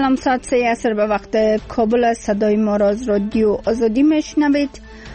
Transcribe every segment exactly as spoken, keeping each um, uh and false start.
سلام، ساعت سه عصر به وقت کابل. صدای ما را از رادیو آزادی میشنوید.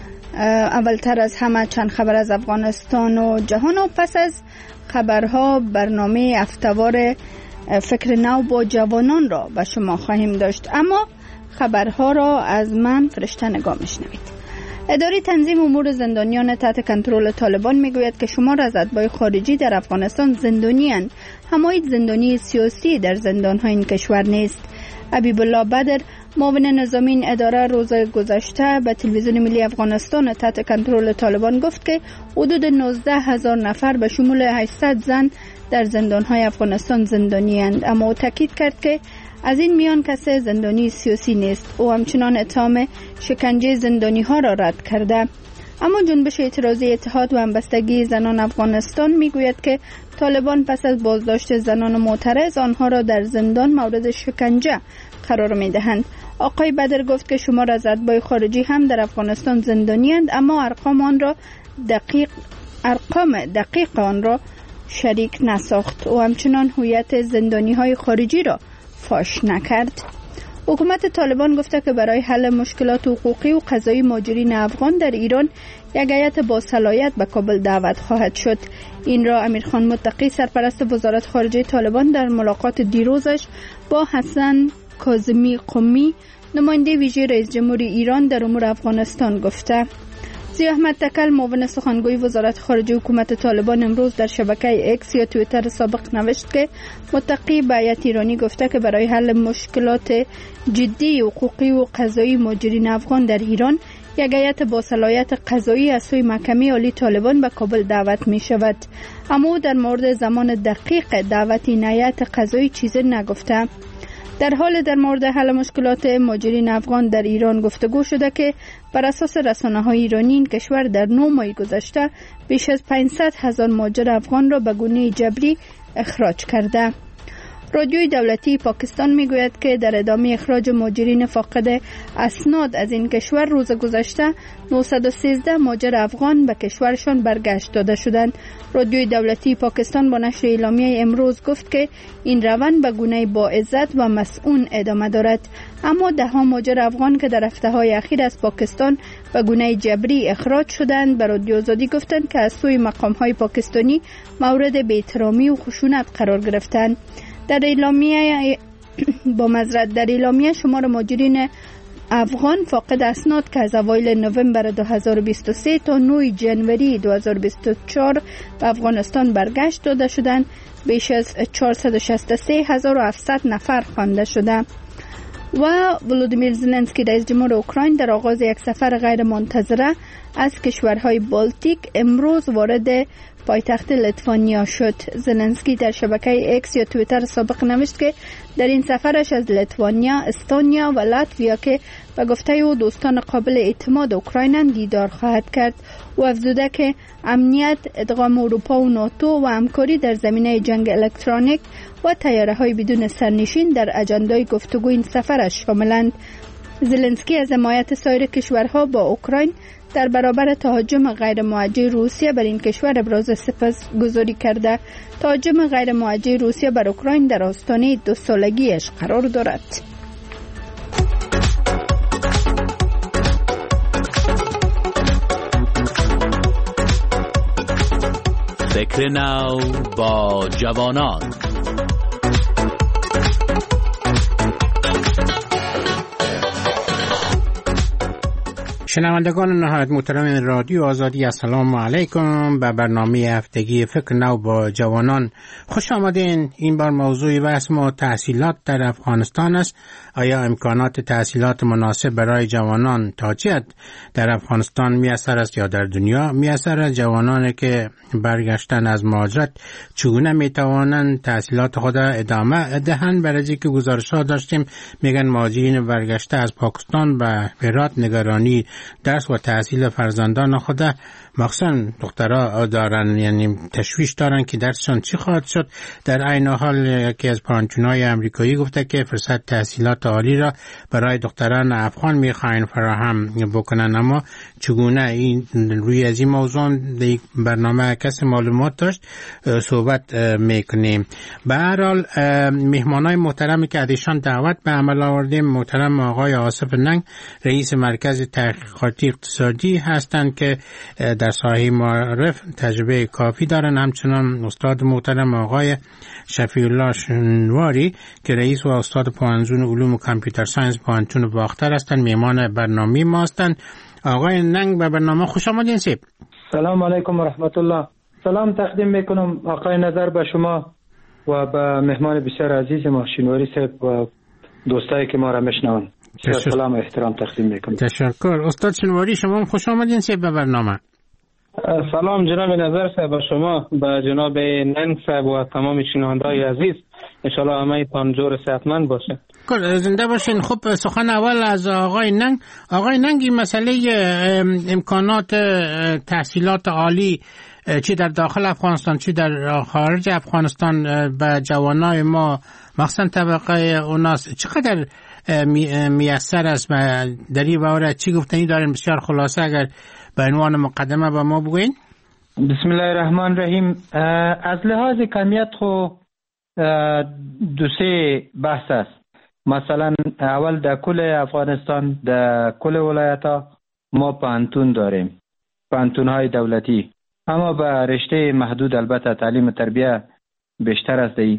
اولتر از همه چند خبر از افغانستان و جهان و پس از خبرها برنامه هفته‌وار فکر نو با جوانان را به شما خواهیم داشت. اما خبرها را از من فرشته نگاه میشنوید. اداره تنظیم امور زندانیان تحت کنترل طالبان میگوید که شمار از اتباع خارجی در افغانستان زندانی‌اند. همایید زندانی سیاسی در زندان‌های این کشور نیست. حبیب الله بدر، معاون نظامی این اداره، روز گذشته به تلویزیون ملی افغانستان تحت کنترل طالبان گفت که حدود نوزده هزار نفر به شمول هشتصد زن در زندان‌های افغانستان زندانی‌اند. اما او تاکید کرد که از این میان کسی زندانی سیاسی نیست. او همچنان اتهام شکنجه زندانی ها را رد کرده. اما جنبش اعتراضی اتحاد و همبستگی زنان افغانستان میگوید که طالبان پس از بازداشت زنان معترض آنها را در زندان مورد شکنجه قرار میدهند. آقای بدر گفت که شمار از اتباع خارجی هم در افغانستان زندانی اند، اما ارقام آن را دقیق ارقام دقیق آن را شریک نساخت و همچنان هویت زندانی های خارجی را فاش نکرد. حکومت طالبان گفته که برای حل مشکلات حقوقی و قضایی مهاجرین افغان در ایران یک هیئت با صلاحیت به کابل دعوت خواهد شد. این را امیرخان متقی، سرپرست وزارت خارجه طالبان، در ملاقات دیروزش با حسن کاظمی قمی، نماینده ویژه رئیس جمهوری ایران در امور افغانستان گفته. ضیاء احمد تکل، معاون سخنگوی وزارت خارجه حکومت طالبان، امروز در شبکه اکس یا توییتر سابق نوشت که متقی به هیئت ایرانی گفته که برای حل مشکلات جدی حقوقی و قضایی مهاجرین افغان در ایران یک هیئت با صلاحیت قضایی از سوی محکمه عالی طالبان به کابل دعوت می شود. اما در مورد زمان دقیق دعوت این هیئت قضایی چیزی نگفته. در حال در مورد حل مشکلات مهاجرین افغان در ایران گفتگو شده که بر اساس رسانه‌های ایرانی این کشور در نه ماه گذشته بیش از پانصد هزار مهاجر افغان را به گونه جبری اخراج کرده. رادیوی دولتی پاکستان میگوید که در ادامه اخراج مهاجرین فاقد اسناد از این کشور روز گذشته نهصد و سیزده مهاجر افغان به کشورشان برگشت داده شدند. رادیوی دولتی پاکستان با نشر اعلامیه امروز گفت که این روند به گونه با عزت و مسئول ادامه دارد. اما ده ها مهاجر افغان که در هفته‌های اخیر از پاکستان به گونه جبری اخراج شدند به رادیو آزادی گفتند که از سوی مقام‌های پاکستانی مورد بی‌احترامی و خشونت قرار گرفتند. در اعلامیه با معذرت در اعلامیه شمار مهاجرین افغان فاقد اسناد که از اوایل نوامبر دو هزار و بیست و سه تا نه ژانویه دو هزار و بیست و چهار به افغانستان برگشت داده شدند بیش از چهارصد و شصت و سه هزار و هفتصد نفر خوانده شده. و ولودیمیر زلنسکی، رئیس جمهور اوکراین، در آغاز یک سفر غیر منتظره از کشورهای بالتیک امروز وارد پایتخت لیتوانیا شد. زلنسکی در شبکه اکس یا توییتر سابق نوشت که در این سفرش از لیتوانیا، استونیا و لاتویا که به گفته او دوستان قابل اعتماد اوکراین دیدار خواهد کرد و افزوده که امنیت، ادغام اروپا و ناتو و همکاری در زمینه جنگ الکترونیک و طیاره‌های بدون سرنشین در اجندای گفتگو این سفرش شاملند. زلنسکی از حمایت سایر کشورها با اوکراین در برابر تهاجم غیر موجه روسیه بر این کشور ابراز سپاسگزاری کرده. تهاجم غیر موجه روسیه بر اوکراین در آستانه دو سالگیش قرار دارد. فکر نو با جوانان. شنوندگان نهایت محترم رادیو آزادی، السلام علیکم. به برنامه هفتگی فکر نو با جوانان خوش آمدین. این بار موضوع بحث ما تحصیلات در افغانستان است. آیا امکانات تحصیلات مناسب برای جوانان تا چه حد در افغانستان میسر است یا در دنیا میسر است؟ جوانانی که برگشتن از مهاجرت چگونه میتوانند تحصیلات خود ادامه دهند؟ برای که گزارش ها داشتیم میگن مهاجرین برگشته از پاکستان به هرات نگرانی درس و تحصیل فرزندان خود مخصوصا دخترها دارن، یعنی تشویش دارن که درسشان چی خواهد شد. در عین حال یکی از پانتونهای امریکایی گفته که فرصت تحصیلات عالی را برای دختران افغان میخواین فراهم بکنن، اما چگونه این روی از این موضوع در برنامه کسی معلومات داشت صحبت میکنیم. به هر حال مهمانای محترمی که ازشان دعوت به عمل آوردیم محترم آقای آصف ننگ، رئیس مرکز تحقیقاتی اقتصادی هستند که در ساحه معارف تجربه کافی دارن، همچنان استاد محترم آقای شفیع الله شنواری که رئیس و استاد پانزون علوم کامپیوتر ساینس پانتون باختر هستند مهمان برنامه ما هستند. آقای ننگ به برنامه خوش آمدین. سیب سلام علیکم و رحمت الله. سلام تقدیم میکنم آقای نظر به شما و به مهمان بسیار عزیز ما شنواری صاحب و دوستایی که ما را میشنون. سلام و احترام تقدیم میکنم. تشکر. استاد شنواری شما خوش آمدین سیب به برنامه. سلام جناب نظر صاحب به شما، به جناب ننگ صاحب و تمام شنوندگان عزیز. ان شاء الله همه تان جور صحتمند باشه. زنده باشین. خب سخن اول از آقای ننگ. آقای ننگ این مسئله امکانات تحصیلات عالی چی در داخل افغانستان چی در خارج افغانستان به جوانای ما مخصوصا طبقه اوناس چقدر میسر است؟ در این باره چی گفتنی دارین؟ بسیار خلاصه اگر به عنوان مقدمه به ما بگوین. بسم الله الرحمن الرحیم. از لحاظ کمیت خو دو سه بحث است. مثلا اول در کل افغانستان در کل ولایت ها ما پانتون داریم، پانتون های دولتی، اما به رشته محدود البته تعلیم و تربیه بیشتر است دی.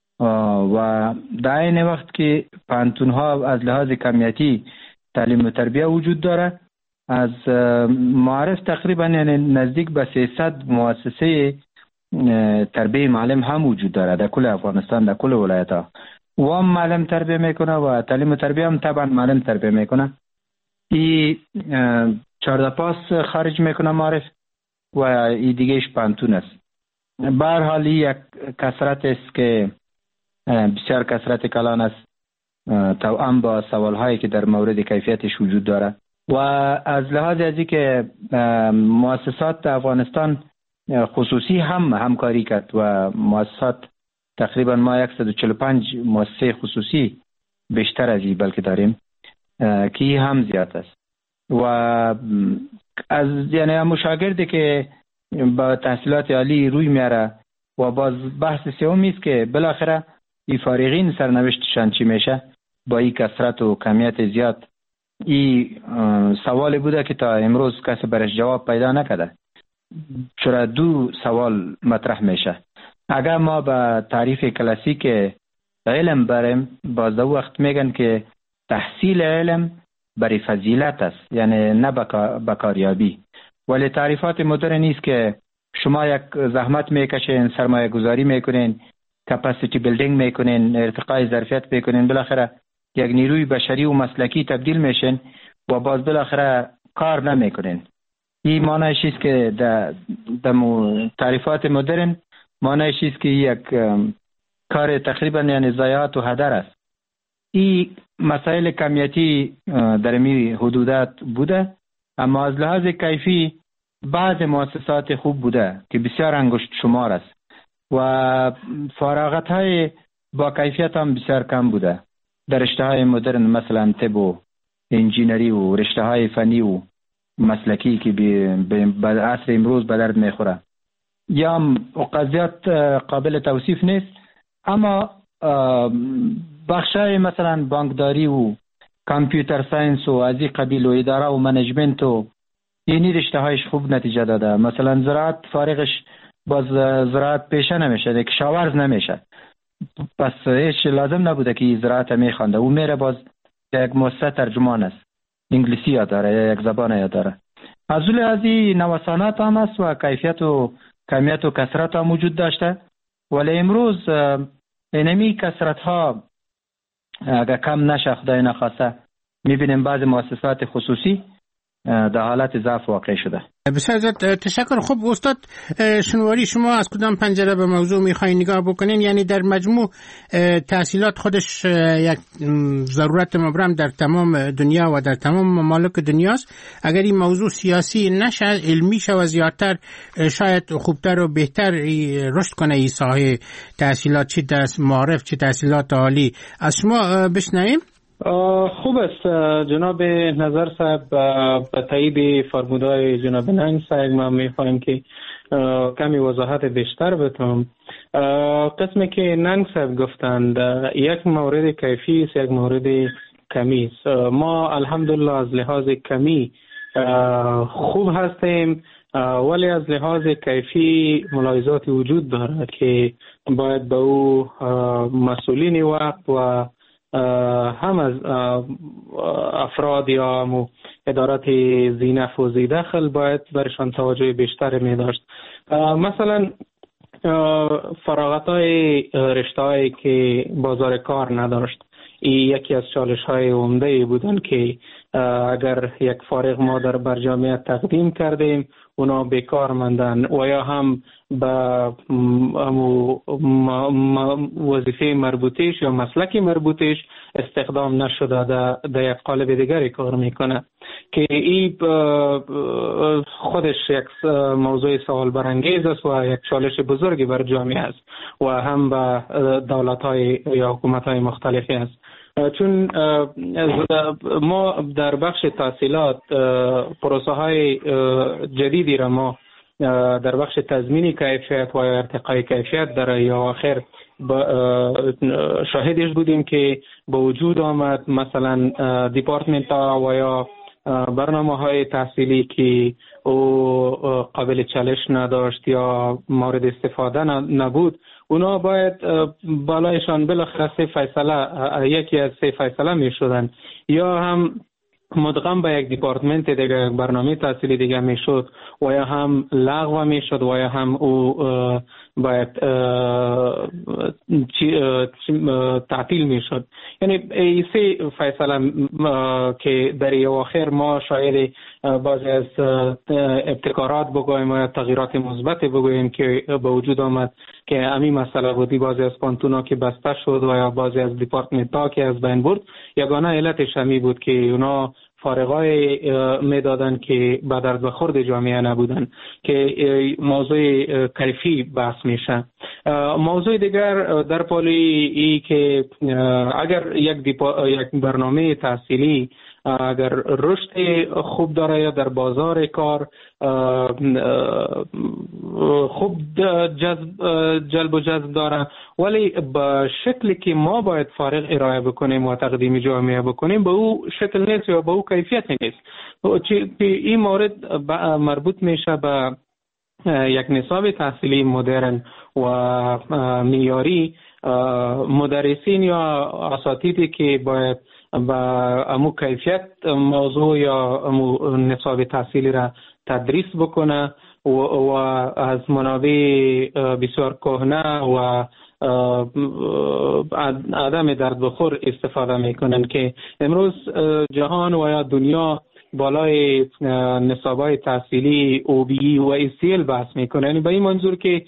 و در این وقت که پانتون ها از لحاظ کمیتی تعلیم و تربیه وجود داره، از معارف تقریبا یعنی نزدیک به سیصد مؤسسه تربیه معلم هم وجود داره در کل افغانستان در کل ولایت ها. و هم معلم تربیه میکنه و تعلیم و تربیه هم طبعا معلم تربیه میکنه. ای چهارده پاس خارج میکنه معارف و ای دیگهش پانتون است. به هر حال یک کثرت است که بسیار کثرت کلان است توأم با سوال هایی که در مورد کیفیتش وجود داره. و از لحاظ ازی که مؤسسات افغانستان خصوصی هم همکاری کرد و مؤسسات تقریبا ما صد و چهل و پنج مؤسسه خصوصی بیشتر از این بلکه داریم که هم زیاد است. و از یعنی هم شاگردی که با تحصیلات عالی روی میاره و باز بحث سومی است که بالاخره این فارغین سرنوشتشان چی میشه با این کثرت و کمیت زیاد. این سوالی بوده که تا امروز کسی برش جواب پیدا نکرده. چرا دو سوال مطرح میشه. اگر ما به تعریف کلاسیک علم بریم باز دو وقت میگن که تحصیل علم برای فضیلت است، یعنی نه بکاریابی. ولی تعریفات مدرن نیست که شما یک زحمت میکشین، سرمایه گذاری میکنین، کپاسیتی بیلدینگ میکنین، ارتقای ظرفیت میکنین، بالاخره یک نیروی بشری و مسلکی تبدیل میشین و باز بالاخره کار نمیکنین. این معنیش است که در تعریفات مدرن معنیش است که یک کار تقریبا یعنی ضایعات و هدر است. این مسائل کمیتی در می حدودات بوده، اما از لحاظ کیفی بعض مؤسسات خوب بوده که بسیار انگشت شمار است و فراغت های با کیفیت هم بسیار کم بوده در رشته های مدرن، مثلا طب و انجینری و رشته های فنی و مسلکی که به عصر امروز به درد میخوره. یا قضیات قابل توصیف نیست، اما بخشای مثلا بانکداری و کامپیوتر ساینس و از این قبیل و اداره و منیجمنت و اینی رشته هایش خوب نتیجه داده. مثلا زراعت فارغش باز زراعت پیشه نمیشه، یک کشاورز نمیشه، پس هیچ لازم نبوده که زراعت میخوانده او میره باز یک مؤسسه ترجمان است، انگلیسی یاد داره یا یک زبان یاد داره. از اول از این نوسانات هم است و کیفیت و کمیت و کثرت هم وجود داشته. ولی امروز اینمی کثرت ها اگر کم نشه خدای نخواسته میبینیم بعض مؤسسات خصوصی در حالت ضعف واقع شده. بسیار زیاد تشکر. خب استاد شنواری، شما از کدام پنجره به موضوع میخواین نگاه بکنین؟ یعنی در مجموع تحصیلات خودش یک ضرورت مبرم در تمام دنیا و در تمام ممالک دنیاست. اگر این موضوع سیاسی نشه، علمی شه و زیادتر، شاید خوبتر و بهتر رشد کنه این ساحه تحصیلات، چه در معارف چه تحصیلات عالی. از شما بشنویم. خوب است جناب نظر صاحب. به تایید فرمودهای جناب ننگ صاحب ما میخوایم که کمی وضاحت بیشتر بتم. قسمی که ننگ صاحب گفتند یک مورد کیفی است، یک مورد کمی است. ما الحمدلله از لحاظ کمی خوب هستیم، ولی از لحاظ کیفی ملاحظات وجود دارد که باید به او مسئولین وقت و هم از افراد یا ادارات ذی نفع و ذی دخل باید برشان توجه بیشتر می داشت. مثلا فراغت های رشته هایی که بازار کار نداشت، این یکی از چالش های عمده بودن که اگر یک فارغ ما در برجامیت تقدیم کردیم اونا بیکار ماندن و یا هم به وظیفه مربوطیش یا مسلک مربوطیش استخدام نشده، در یک قالب دیگری کار میکنه که این خودش یک موضوع سوال برانگیز است و یک چالش بزرگی بر جامعه است و هم به دولت های یا حکومت های مختلفی است. چون ما در بخش تحصیلات پروسه های جدیدی را ما در بخش تضمین کیفیت و ارتقای کیفیت در یا آخر شاهدش بودیم که به وجود آمد. مثلا دیپارتمنت ها و یا برنامه های تحصیلی که او قابل چالش نداشت یا مورد استفاده نبود، اونا باید بالایشان بالاخره سه فیصله، یکی از سه فیصله می شدن، یا هم مدغم به یک دیپارتمنت دیگه، یک برنامه تحصیلی دیگه می شد و یا هم لغو می شد و یا هم او باید تعطیل می شد. یعنی این سه فیصله که در اواخر ما شاید بعضی از ابتکارات بگوییم و تغییرات مثبت بگوییم که به وجود آمد که همین مسئله بودی. بعضی از پانتونا که بسته شد و یا بعضی از دیپارتمنت ها که از بین برد، یگانه علتش همی بود که اونا فارغای میدادن که به درد بخورد جامعه نبودن، که موضوع کیفی بحث میشه. موضوع دیگر در پالی ای که اگر یک, یک برنامه تحصیلی اگر رشد خوب داره یا در بازار کار خوب جذب جلب و جذب داره، ولی به شکلی که ما باید فارغ ارائه بکنیم و تقدیم جامعه بکنیم به او شکل نیست یا به او کیفیت نیست. این مورد مربوط میشه به یک نصاب تحصیلی مدرن و معیاری. مدرسین یا اساتیدی که باید با امو کیفیت موضوع یا امو نصاب تحصیلی را تدریس بکنه و, و از منابع بسیار کهنه و عدم درد بخور استفاده میکنن که امروز جهان و یا دنیا بالای نصابای تحصیلی او بی و ایسیل بحث میکنه. یعنی به این منظور که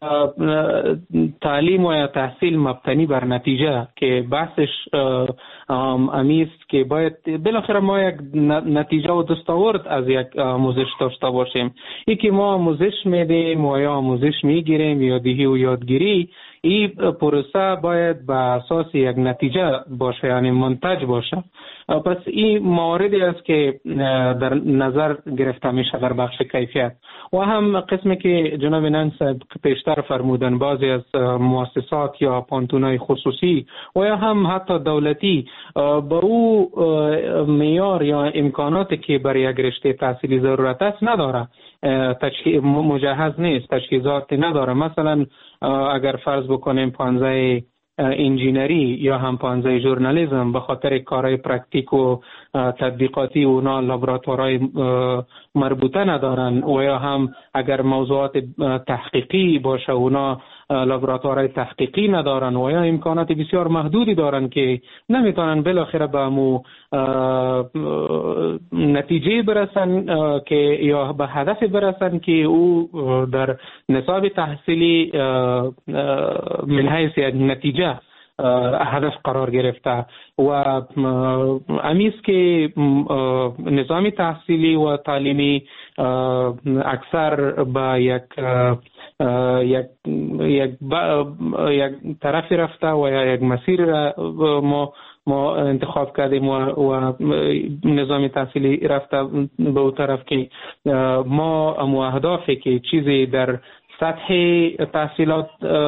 تعلیم و یا تحصیل مبتنی بر نتیجه، که بحثش امیست که باید بالاخره ما یک نتیجه و دستاورد از یک آموزش داشته باشیم. ای که ما آموزش میدیم و یا آموزش میگیریم یا دیهی و یادگیری، این پروسه باید به اساس یک نتیجه باشه، یعنی منتج باشه. پس این مواردی است که در نظر گرفته میشه در بخش کیفیت. و هم قسمی که جناب ننگ صاحب پیشتر فرمودن، بعضی از مؤسسات یا پانتونای خصوصی و یا هم حتی دولتی با او معیار یا امکاناتی که برای یک رشته تحصیلی ضرورت است نداره، مجهز نیست، تجهیزات نداره. مثلا اگر فرض بکنیم پانزه انجینری یا هم پانزه ژورنالیسم به خاطر کارهای پرکتیک و تطبیقاتی اونا لابراتوارهای مربوطه ندارن، و یا هم اگر موضوعات تحقیقی باشه اونا لابراتوارهای تحقیقی ندارن و یا امکانات بسیار محدودی دارن که نمیتونن بالاخره به مو نتیجه برسن که یا به هدف برسن که او در نصاب تحصیلی من حیث نتیجه هدف قرار گرفته و امیست که نظام تحصیلی و تعلیمی اکثر با یک یک یک یک طرفی رفته و یک مسیر ما ما انتخاب کردیم و, و نظام تحصیلی رفته به اون طرف که ما اهدافی که چیزی در سطح تحصیلات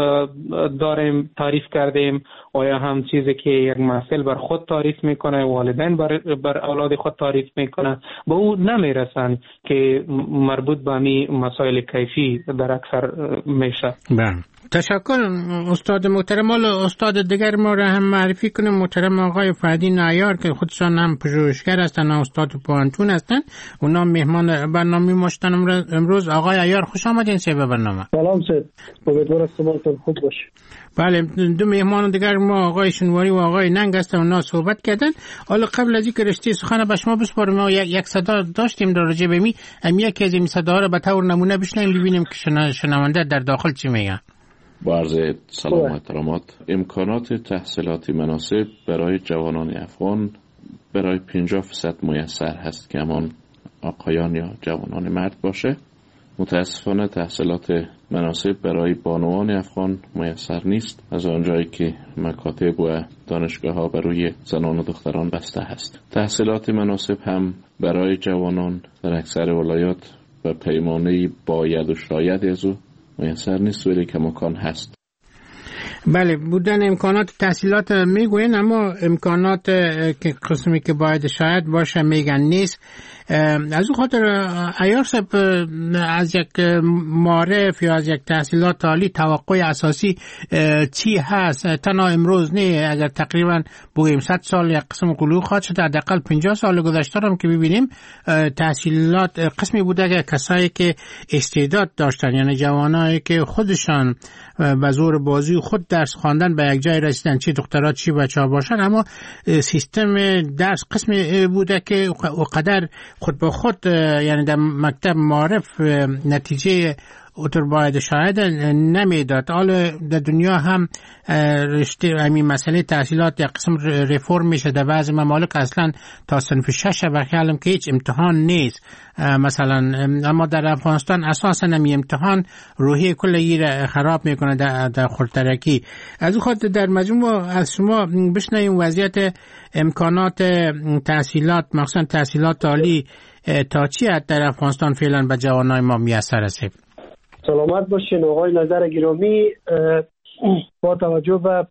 داریم تعریف کردیم و یا هم چیزی که یک محصل بر خود تعریف میکنه، والدین بر, بر اولاد خود تعریف میکنه، به او نمیرسن که مربوط به می مسائل کیفی در اکثر میشه. بله، تشکر استاد محترم. استاد دیگر ما را هم معرفی کنیم. محترم آقای فردین عیار که خودشان هم پژوهشگر هستند، استاد پوهنتون هستند. اونا مهمان برنامه ما شدن امروز. آقای عیار خوش آمدین سه به برنامه. سلام سید، امیدوارم شما خوب باشید. بله، دو مهمان دیگر ما آقای شنواری و آقای ننگ هستند، اونا صحبت کردن. حالا قبل از اینکه رشته سخن به شما بسپارم، ما یک, یک صدا داشتیم در راجع به می ام یکی از این صداها را به طور نمونه بشنویم ببینیم که شنونده در داخل چی میگن. با عرض سلام و احترامات، امکانات تحصیلاتی مناسب برای جوانان افغان برای پنجاه درصد میسر هست که همان آقایان یا جوانان مرد باشه. متاسفانه تحصیلات مناسب برای بانوان افغان میسر نیست، از آنجایی که مکاتب و دانشگاه ها برای زنان و دختران بسته هست. تحصیلات مناسب هم برای جوانان در اکثر ولایات و پیمانه باید و شاید از او میسر نیست، ولی که مکان هست. بله، بودن امکانات تحصیلات میگوین، اما امکانات که قسمی که باید شاید باشه میگن نیست. از اون خاطر عیار صاحب از یک معرف یا از یک تحصیلات عالی توقع اساسی چی هست؟ تنها امروز نه، اگر تقریبا بگیم صد سال یک قسم قلوع خواهد شد، حداقل پنجاه سال گذشته هم که ببینیم تحصیلات قسمی بوده که کسایی که استعداد داشتن، یعنی جوانایی که خودشان به زور بازی خود درس خواندن به یک جای رسیدن، چی دخترها چی بچه‌ها باشن، اما سیستم درس قسمی بوده که قدر خود به خود یعنی در مکتب معرف نتیجه اوتر باید شاید نمیداد. حالا در دنیا هم رشته همین مسئله تحصیلات یک قسم ریفورم میشه. در بعضی ممالک اصلا تا صنف شش و خیالم که هیچ امتحان نیست مثلا، اما در افغانستان اساسا نمی امتحان روحی کلی را خراب میکنه در, در خودترکی. از اون خاطر در مجموع از شما بشنویم وضعیت امکانات تحصیلات مخصوصا تحصیلات عالی تا چی در افغانستان فعلا به جوانای ما میسر است. سلامت باشین آقای نظر گرامی. با توجه به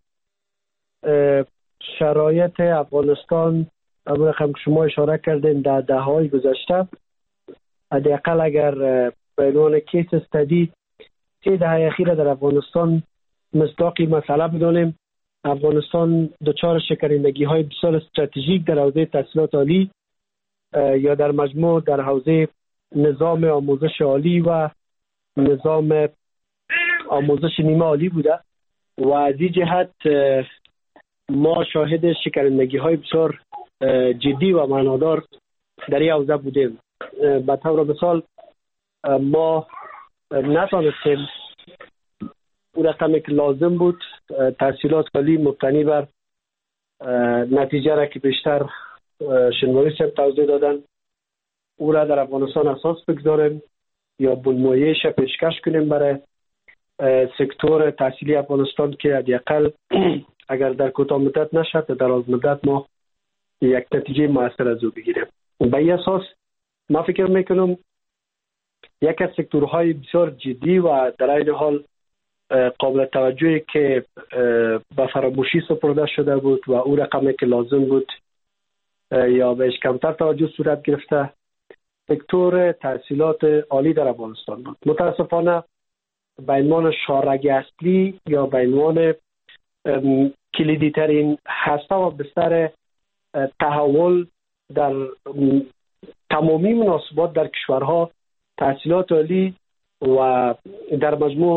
شرایط افغانستان، همون رقم که شما اشاره کردین در دهه‌های گذشته، حداقل اگر به عنوان کیس استدی سه دهه اخیر در افغانستان مصداقی مسئله بدانیم، افغانستان دچار شکرندگی های بسیار استراتژیک در حوزه تحصیلات عالی یا در مجموع در حوزه نظام آموزش عالی و نظام آموزش نیمه عالی بوده و از این جهت ما شاهد شکرندگی های بسیار جدی و معنادار در این حوزه بودیم. به طور مثال ما نتانستیم اون رقمی که لازم بود تحصیلات عالی مبتنی بر نتیجه را که بیشتر شنواری صاحب توضیح دادن او را در افغانستان اساس بگذاریم یا بنمایش پیشکش کنیم برای سکتور تحصیلی افغانستان که حداقل اگر در کوتاه مدت نشد در دراز مدت ما یک نتیجه موثر از او بگیریم. به این اساس ما فکر میکنم یک از سکتورهای بسیار جدی و در این حال قابل توجهی که به فراموشی سپرده شده بود و او رقمی که لازم بود یا بهش کمتر توجه صورت گرفته سکتور تحصیلات عالی در افغانستان بود. متاسفانه به عنوان شارگ اصلی یا به عنوان کلیدی ترین هسته و بستر تحول در تمامی مناسبات در کشورها تحصیلات عالی و در مجموع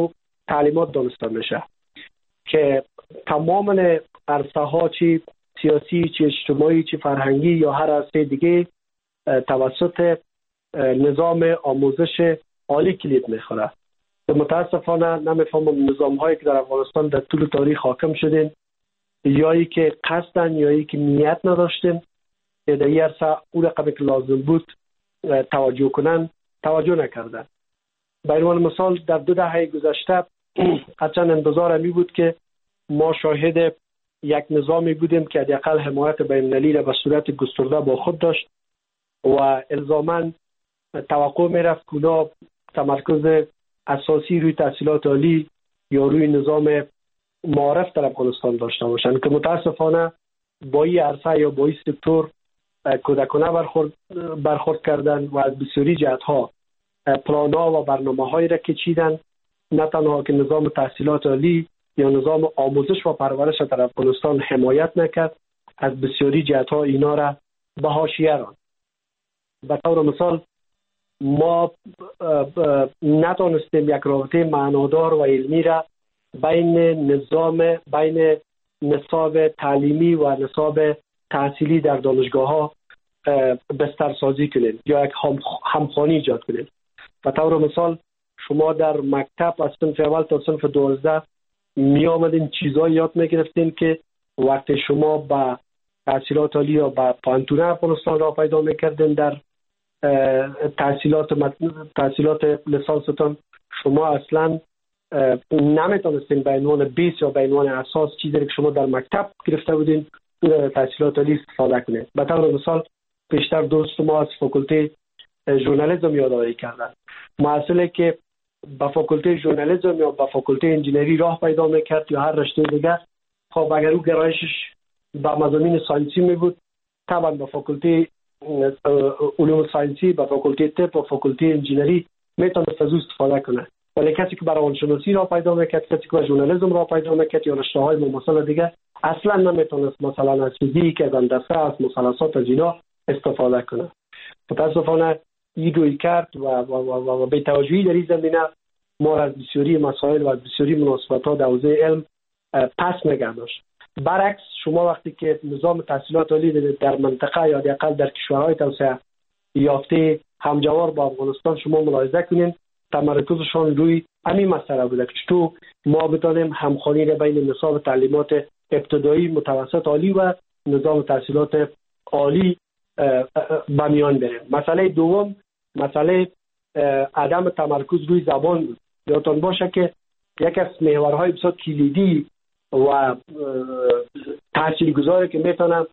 تعلیمات دانسته میشه که تمام عرصه ها چی سیاسی، چی اجتماعی، چی فرهنگی یا هر عرصه دیگه توسط نظام آموزش عالی کلید میخوره. متاسفانه نمیفهمم نظام هایی که در افغانستان در طول تاریخ حاکم شدن یایی که قصدن یایی که نیت نداشتن در این عرصه اون رقمی که لازم بود توجه کنن توجه نکردن. به عنوان مثال در دو دهه گذشته هرچند انتظار همی بود که ما شاهد یک نظامی بودیم که حداقل حمایت بین‌المللی را به صورت گسترده با خود داشت و الزاماً توقع میرفت که اونا تمرکز اساسی روی تحصیلات عالی یا روی نظام معارف در افغانستان داشته باشند که متاسفانه با این عرصه یا با این سکتور کودکانه برخورد برخورد کردن و از بسیاری جهت‌ها پلان‌ها و برنامه‌هایی را که چیدن، نه تنها که نظام تحصیلات عالی یا نظام آموزش و پرورش در افغانستان حمایت نکرد، از بسیاری جهت‌ها اینا را به حاشیه راند. به طور مثال ما نتونستیم یک رابطه معنادار و علمی را بین نظام بین نصاب تعلیمی و نصاب تحصیلی در دانشگاه ها بسترسازی کنیم یا یک همخوانی ایجاد کنیم. به طور مثال شما در مکتب از صنف اول تا صنف دوازده می آمدین چیزایی یاد می گرفتین که وقتی شما به تحصیلات عالی یا به پانتون افغانستان را پیدا می کردین در تحصیلات تحصیلات لیسانستان شما اصلا نمیتونستین به عنوان بیس یا به عنوان اساس چیزی که شما در مکتب گرفته بودین در تحصیلات عالی استفاده کنید. به طور مثال پیشتر دوست ما از فاکولته ژورنالیسم یادآوری کردن، محصلی که به فاکولته ژورنالیسم یا به فاکولته انجینری راه پیدا میکرد یا هر رشته دیگر، خب اگر او گرایشش به مضامین ساینسی می بود طبعا به فاکولته علوم ساینسی، به فاکولته طب و فاکولته انجینری میتونست از او استفاده کنه. ولی کسی که برای روانشناسی را پیدا میکرد، کسی که به ژورنالیسم را پیدا میکرد یا رشته های مماثل دیگه اصلا نمیتونست مثلا از فیزیک، از هندسه، از مثلثات، از اینا استفاده کنه. متاسفانه این روی کرد و, و, و, و به توجهی در این زمینه ما از بسیاری مسائل و از بسیاری مناسبات ها در حوزه علم پس نگه داشت. برعکس شما وقتی که نظام تحصیلات عالی در منطقه یا حداقل در کشورهای توسعه یافته همجوار با افغانستان شما ملاحظه کنین، تمرکزشان روی همین مسئله بوده که چطور ما بتانیم همخوانی را بین نصاب تعلیمات ابتدایی، متوسط، عالی و نظام تحصیلات عالی به میان بریم. مسئله دوم مسئله عدم تمرکز روی زبان بود. یادتان باشه که یک از محورهای بسیار کلیدی و تاثیرگذاری که میتونن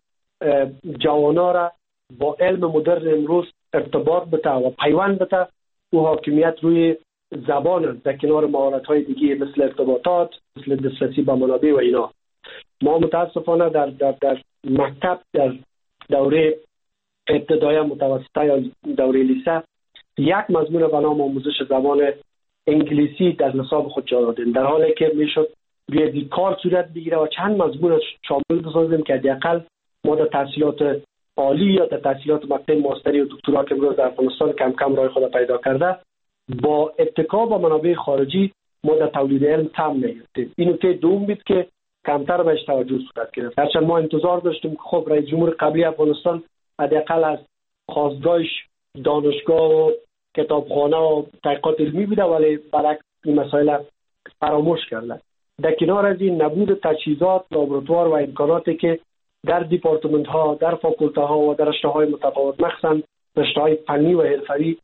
جوانا را با علم مدرن امروز ارتباط بده و پیوند بده و حاکمیت روی زبان در کنار مهارت‌های دیگه مثل ارتباطات، مثل دسترسی به منابع و اینا. ما متاسفانه در در در مکتب در دوره ابتدایی، متوسطه یا دوره لیسه یک مضمون به نام آموزش زبان انگلیسی در نصاب خود جا دادیم، در حالی که میشد بیادی کار صورت بگیره و چند مضمون شامل بسازیم که حداقل ما در تحصیلات عالی یا در تحصیلات مقطع ماستری و دکترا که امروز در افغانستان کم کم راه خود پیدا کرده، با اتکا به منابع خارجی ما در تولید علم تم نگرفتیم. این نکته دوم بود که کمتر بهش توجه صورت گرفت. هرچند ما انتظار داشتیم که خب رئیس جمهور قبلی افغانستان حداقل از خواستگاهش دانشگاه و کتابخانه و تحقیقات علمی بوده، ولی برعکس این مسائل فراموش کردن. در کنار از این نبود تجهیزات، لابراتوار و امکاناتی که در دیپارتمنت ها، در فاکولته ها و در رشته های متفاوت مخصوصا رشته های فنی و حرفه‌ای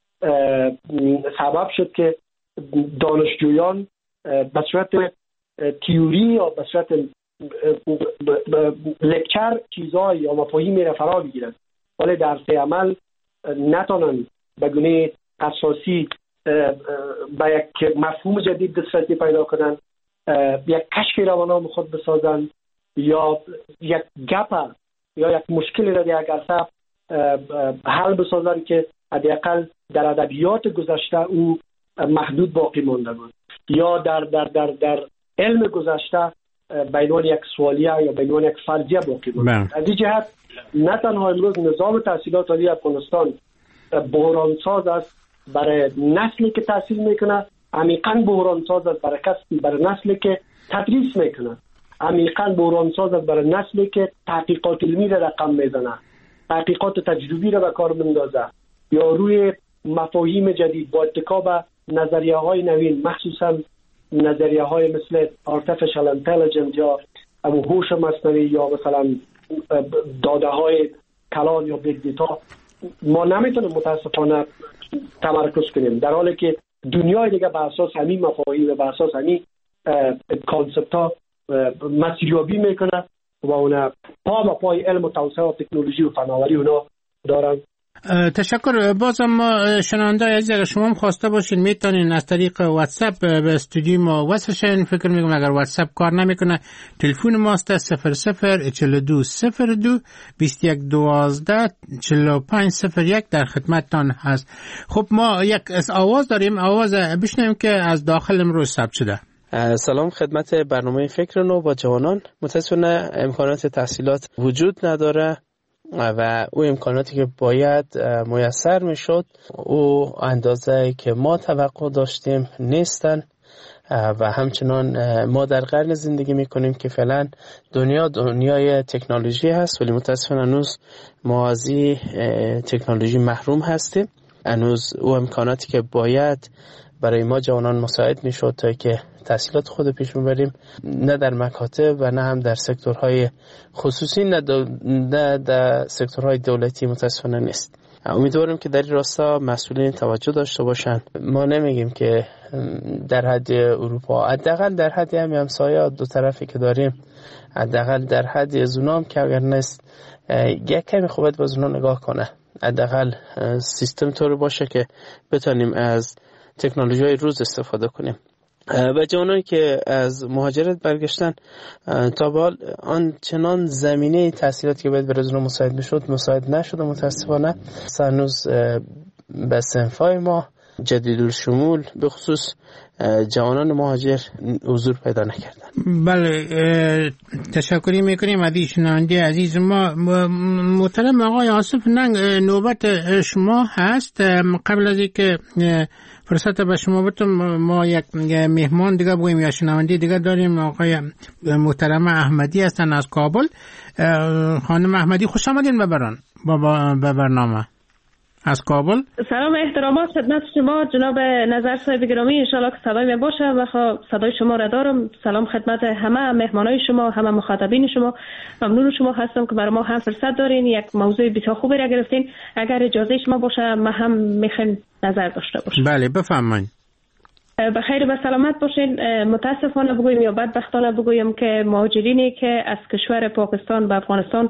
سبب شد که دانشجویان به صورت تئوری یا به صورت لکچر چیزهای یا مفاهیمی را فرا بگیرند، ولی در عرصه عمل نتونن به گونه اساسی به یک مفهوم جدید دسترسی پیدا کنن، یک کشف را به نام خود بسازن یا یک گپ یا یک مشکلی را در یک عرصه حل بسازن که حداقل در ادبیات گذشته او محدود باقی مانده بود یا در در در در علم گذشته به عنوان یک سوالیه یا به عنوان یک فرضیه باقی مانده. از این جهت نه تنها امروز نظام تحصیلات عالی افغانستان بحرانساز است برای نسلی که تحصیل میکنه، عمیقاً بحران ساز است برای کسی برای نسلی که تدریس میکنه، عمیقاً بحران ساز است برای نسلی که تحقیقات علمی را رقم میزنه، تحقیقات تجربی را به کار میندازه یا روی مفاهیم جدید با اتکا به نظریه های نوین، مخصوصا نظریه های مثل artificial intelligence یا هوش مصنوعی یا مثلا داده های کلان یا بیگ دیتا، ما نمیتونیم متاسفانه تمرکز کنیم، در حالی که دنیای دیگه به اساس همین مفاهیم و به اساس همین کانسپت ها مسیریابی میکنه و اونا پا به پای علم و توسعه و تکنولوژی و فناوری اونا دارن. تشکر. بازم ما شنونده عزیز اگر شما هم خواسته باشین میتونین از طریق واتساپ به استودیو ما وصل شین. فکر میکنم اگر واتساپ کار نمیکنه تلفن ماست صفر صفر چهل و دو صفر دو بیست و یک دوازده چهل و پنج صفر یک در خدمتتان هست. خب ما یک آواز داریم، آواز بشنویم که از داخل امروز ثبت شده. سلام خدمت برنامه فکر نو با جوانان. متاسفانه امکانات تحصیلات وجود نداره و او امکاناتی که باید میسر میشد او اندازه که ما توقع داشتیم نیستن و همچنان ما در قرن زندگی میکنیم که فعلا دنیا دنیای تکنولوژی هست ولی متاسفانه هنوز ما از این تکنولوژی محروم هستیم. هنوز او امکاناتی که باید برای ما جوانان مساعد میشد تا که تحصیلات خود پیش میبریم نه در مکاتب و نه هم در سکتورهای خصوصی نه, دو... نه در سکتورهای دولتی متاسفانه نیست. امیدوارم که در این راستا مسئولین توجه داشته باشن. ما نمیگیم که در حد اروپا، حداقل در حد همین همسایه دو طرفی که داریم، حداقل در حد از اونام که اگر نیست یک کمی خوبت باز اونا نگاه کنه، حداقل سیستم طوری باشه که بتونیم از تکنولوژی های روز استفاده کنیم. و جوانانی که از مهاجرت برگشتن تا به حال آن چنان زمینه تحصیلاتی که باید برای اونها مساعد میشد مساعد نشد و متاسفانه هنوز به صنفای ما جدید الشمول به خصوص جوانان مهاجر حضور پیدا نکردن. بله تشکری میکنیم از شنونده عزیز ما. محترم آقای آصف ننگ نوبت شما هست. قبل از اینکه فرصت به شما بدم ما یک مهمان دیگه بگویم یا شنونده دیگه داریم. آقای محترم احمدی هستن از کابل. خانم احمدی خوش آمدین به برنامه از کابل. سلام احترامات خدمت شما جناب نظر صاحب گرامی، انشالله که صدای من باشه و صدای شما را دارم. سلام خدمت همه مهمانای شما، همه مخاطبین شما. ممنون شما هستم که برای ما هم فرصت دارین، یک موضوع بسیار خوبی را گرفتین. اگر اجازه شما باشه ما هم میخوایم نظر داشته باشیم. بله بفرمایید. بخیر و سلامت باشین. متاسفانه بگویم یا بدبختانه بگویم که مهاجرینی که از کشور پاکستان به افغانستان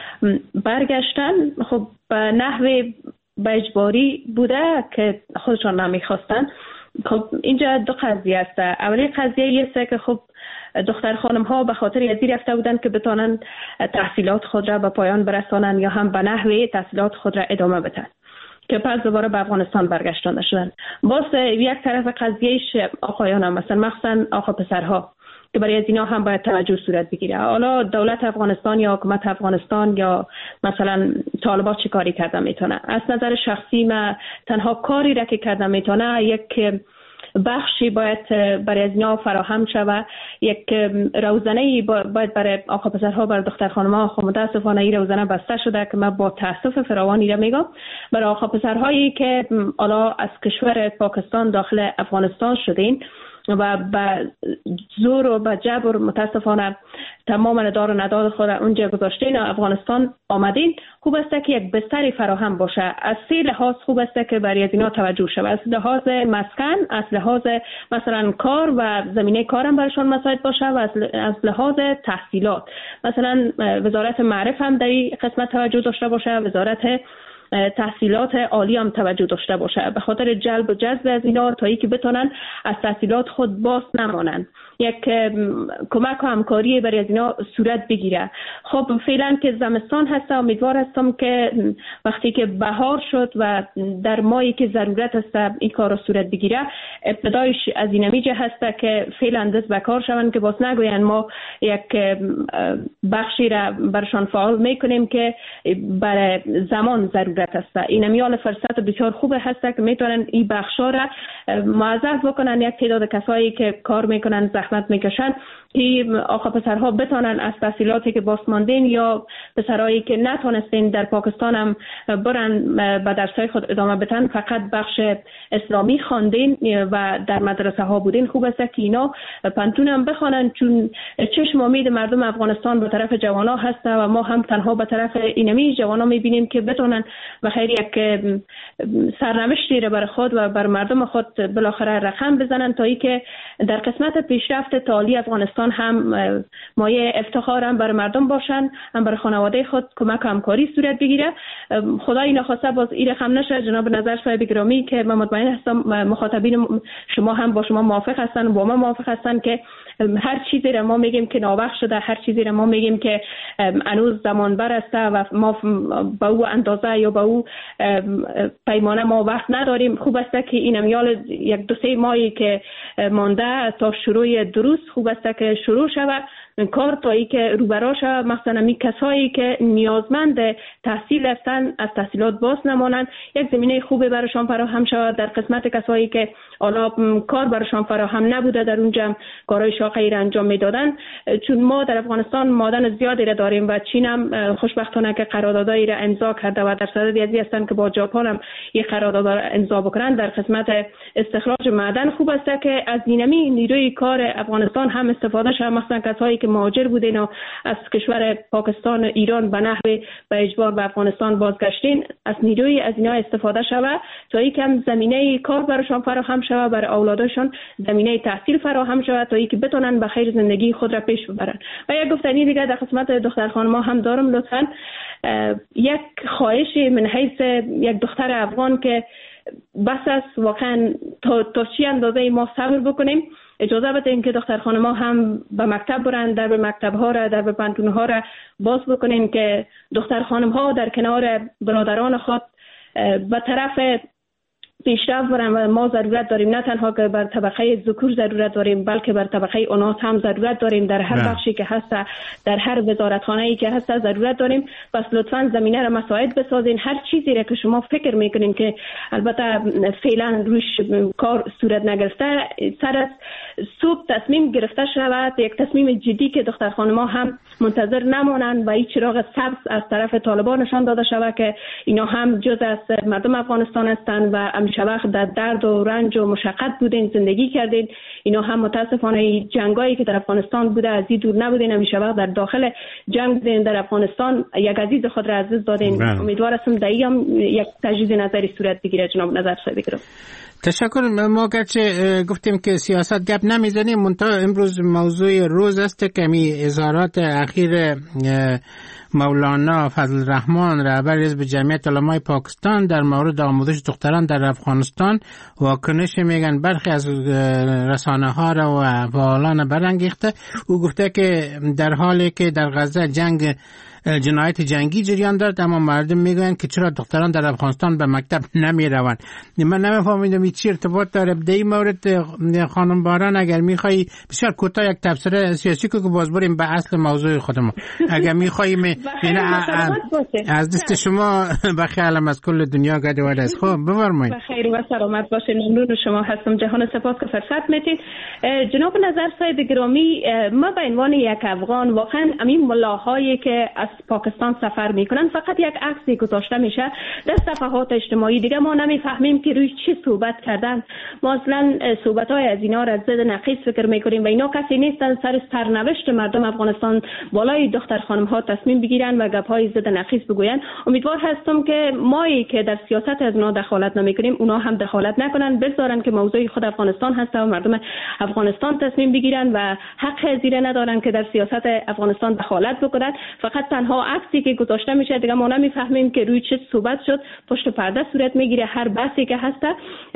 برگشتن خب به نحو به اجباری بوده که خودشان نمیخواستن. خب اینجا دو قضیه است. اولی قضیه است که خب دختر خانم ها به خاطر یزی رفته بودن که بتانن تحصیلات خود را به پایان برسانن یا هم به نحوی تحصیلات خود را ادامه بدن که پس دوباره به افغانستان برگشتانده شدن. باز یک طرف قضیهش آقایان هم مثلا مخصوصا آقا پسرها که برای از اینا هم باید توجه صورت بگیره. حالا دولت افغانستان یا حکومت افغانستان یا مثلا طالبان چی کاری کرده میتونه. از نظر شخصی من تنها کاری را که کرده میتونه یک بخشی باید برای از اینا فراهم شود، یک روزنه‌ای باید برای آقا پسرها برای دختر خانم‌ها. خب متاسفانه این روزنه بسته شده که من با تاسف فراوانی را میگم برای آقا پسرهایی که حالا از کشور پاکستان داخل افغانستان شدین و به زور و به جبر متاسفانه تمام دار و ندار خود اونجا گذاشتین و افغانستان آمدین. خوب است که یک بستری فراهم باشه. از سه لحاظ خوب است که برای اینا توجه شود. از لحاظ مسکن، از لحاظ مثلا کار و زمینه کارم برایشان مساعد باشه و از لحاظ تحصیلات مثلا وزارت معرف هم در این قسمت توجه داشته باشه، وزارت تحصیلات عالی هم توجه داشته باشه به خاطر جلب و جذب از اینا تا ای که بتونن از تحصیلات خود باز نمانن، یک کمک و همکاری برای از اینا صورت بگیره. خب فعلا که زمستان هست امیدوار هستم که وقتی که بهار شد و در ماهی که ضرورت است این کار صورت بگیره ابتدایش از این میجه هست که فعلا دست به کار شون که باز نگوین ما یک بخشی را برشان فعال میکنیم که برای زمان ضرورت دولت است. این میال فرصت بسیار خوب هست که میتونن این بخشا را موظف بکنن یک تعداد کسایی که کار میکنن زحمت میکشن این آقا پسرها بتونن از تحصیلاتی که باسماندین یا پسرایی که نتونستین در پاکستان هم برن به درسای خود ادامه بدن فقط بخش اسلامی خواندین و در مدرسه ها بودین خوب است که اینا پنتون هم بخوانن چون چشم امید مردم افغانستان به طرف جوانا هست و ما هم تنها به طرف اینمی جوانا میبینیم که بتونن بخیر یک سرنوشتی را بر خود و بر مردم خود بالاخره رقم بزنن تا ای که در قسمت پیشرفت تعالی افغانستان هم مایه افتخار هم بر مردم باشن هم بر خانواده خود کمک و همکاری صورت بگیره. خدای نخواسته باز این رقم نشه. جناب نظر صاحب گرامی که من مطمئن هستم مخاطبین شما هم با شما موافق هستن با ما موافق هستن که هر چیزی را ما میگیم که ناوقت شده، هر چیزی را ما میگیم که هنوز زمان بر است و ما با او اندازه یا با او پیمانه ما وقت نداریم. خوب است که این امیال یک دو سه ماهی که مانده تا شروع درست خوب است که شروع شود کار تا ای که روبراش مثلا می کسایی که نیازمند تحصیل هستند از تحصیلات باز نمانند یک زمینه خوبی برایشان فراهم شود. در قسمت کسایی که حالا کار برایشان فراهم نبوده در اونجا کارهای شاقی را انجام میدادن چون ما در افغانستان مادن زیادی را داریم و چین هم خوشبختانه که قراردادایی را امضا کرده و در صدد ازی هستند که با ژاپن هم یک قرارداد را امضا بکنند در قسمت استخراج معدن. خوب است که از دینامی نیروی کار افغانستان هم استفاده شود مثلا کسایی که مهاجر بودین و از کشور پاکستان ایران به نحو به اجبار به افغانستان بازگشتین از نیروی از اینا استفاده شود تا ای که زمینه کار براشون فراهم شود بر اولادشون زمینه تحصیل فراهم شود تا ای که بتونن به خیر زندگی خود را پیش ببرن. و یک گفتنی دیگه در خدمت دختر خانم هم دارم لطفاً یک خواهش من حیث یک دختر افغان که بس است واقعا تا, تا چی اندازه ما صبر بکنیم اجازه بدهیم که دختر خانم ها هم به مکتب برن در به مکتب ها را در به پانتون ها را باز بکنیم که دختر خانم ها در کنار برادران خود به طرف پیشرفت برن و ما ضرورت داریم نه تنها که بر طبقه ذکور ضرورت داریم بلکه بر طبقه اناث هم ضرورت داریم در هر بخشی که هست در هر وزارتخانه‌ای که هست ضرورت داریم. پس لطفاً زمینه را مساعد بسازین هر چیزی را که شما فکر میکنین که البته فعلا روش کار صورت نگرفته سر از صبح تصمیم گرفته شود یک تصمیم جدی که دختر خانم‌ها هم منتظر نمانند و این چراغ سبز از طرف طالبان نشان داده شود که اینا هم جز از مردم افغانستان هستند و همیشه وقت در درد و رنج و مشقت بودین زندگی کردین. اینا هم متاسفانه جنگایی که در افغانستان بوده از این دور نبودین همیشه وقت در داخل جنگ بودین در افغانستان یک عزیز خود را از دست دادین. امیدوار هستم در این هم یک تجدید نظری صورت بگیره. جناب نظر صاحب گرامی تشکر. ما گرچه گفتیم که سیاست گپ نمیزنیم منتها امروز موضوع روز است که می اظهارات اخیر مولانا فضل الرحمن رهبر حزب جمعیت علمای پاکستان در مورد آموزش دختران در افغانستان واکنش میگن برخی از رسانه ها را و فعالان برانگیخته. او گفته که در حالی که در غزه جنگ جنایت جنگی جریان دارد اما مردم میگویند که چرا دختران در افغانستان به مکتب نمی روند. من نمیفهمیدم این چی ارتباط داره. بدهی مورد خانم باران اگر میخوایی بسیار کوتاه یک تبصره سیاسی که باز بریم به اصل موضوع خودمون اگر میخواییم از دست شما بخیالم از کل دنیا گرد ورد است. خب بفرمایید. بخیر و سلامت باشین. ممنون شما هستم. جهان سپاس که فرصت میدید. جناب نظر صاحب گرامی ما به عنوان یک افغان واقعا همین ملاحایی که از پاکستان سفر میکنن فقط یک عکسی گذاشته میشه در صفحات اجتماعی دیگه ما نمیفهمیم که روی چی صحبت کردن. ما اصلا صحبت های از اینا را ضد نقیص فکر میکنیم و اینا کسی نیستن سر سرنوشت مردم افغانستان بالای دختر خانم ها تصمیم بگیرن و گپ های ضد نقیص بگوین. امیدوار هستم که مایی که در سیاست از اونا دخالت نمیکنیم اونا هم دخالت نکنن بذارن که موضوع خود افغانستان هست و مردم افغانستان تصمیم بگیرن و حق زیره ندارن که در سیاست افغانستان دخالت بکنن. فقط تنها عکسی که گذاشته میشه دیگه ما نمیفهمیم که روی چه صحبت شد پشت پرده صورت میگیره. هر بحثی که هست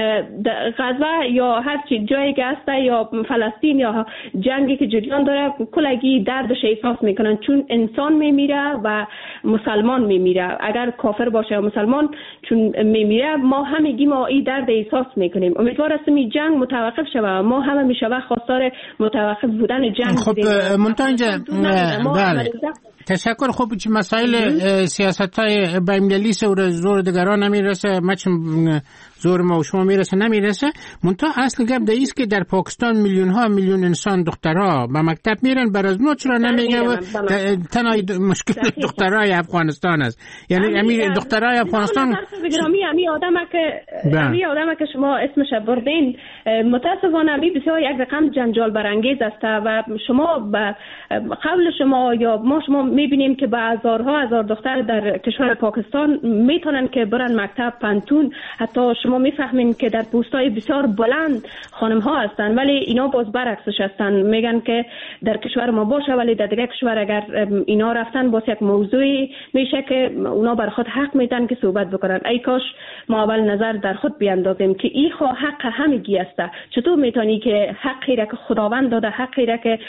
غزه یا هر چی جایی که هست یا فلسطین یا جنگی که جریان داره کلگی دردش احساس میکنن چون انسان میمیره و مسلمان میمیره. اگر کافر باشه یا مسلمان چون میمیره ما همگی ما این درد احساس میکنیم. امیدوار هستم این جنگ متوقف شود. ما همه میشه خواستار متوقف بودن جنگ خب منتها اینجا تشکر. خوب چه مسائل سیاست های بین‌المللی سر زور دیگران نمیرسه، مچ زور ما و شما میرسه نمیرسه. منتها اصل گپ در است که در پاکستان میلیون ها میلیون انسان دخترها به مکتب میرن، بر از نو چرا نمیگه تنها مشکل دخترای افغانستان است. یعنی امیر دخترای افغانستان بگرامی امی آدمه که امی آدمه که شما اسمش بردین متاسفانه امی بسیار یک رقم جنجال برانگیز است و شما به قول شما یا ما شما میبینیم که به هزارها هزار دختر در کشور پاکستان میتونن که برن مکتب، پانتون، حتی شما میفهمین که در پست‌های بسیار بلند خانم ها هستن، ولی اینا باز برعکسش هستن. میگن که در کشور ما باشه ولی در دیگه کشور اگر اینا رفتن باز یک موضوعی میشه که اونا بر خود حق میدن که صحبت بکنن. ای کاش ما اول نظر در خود بیاندازیم که این حق همگی است. چطور میتونی که حقی را که خداوند داده، حقی را که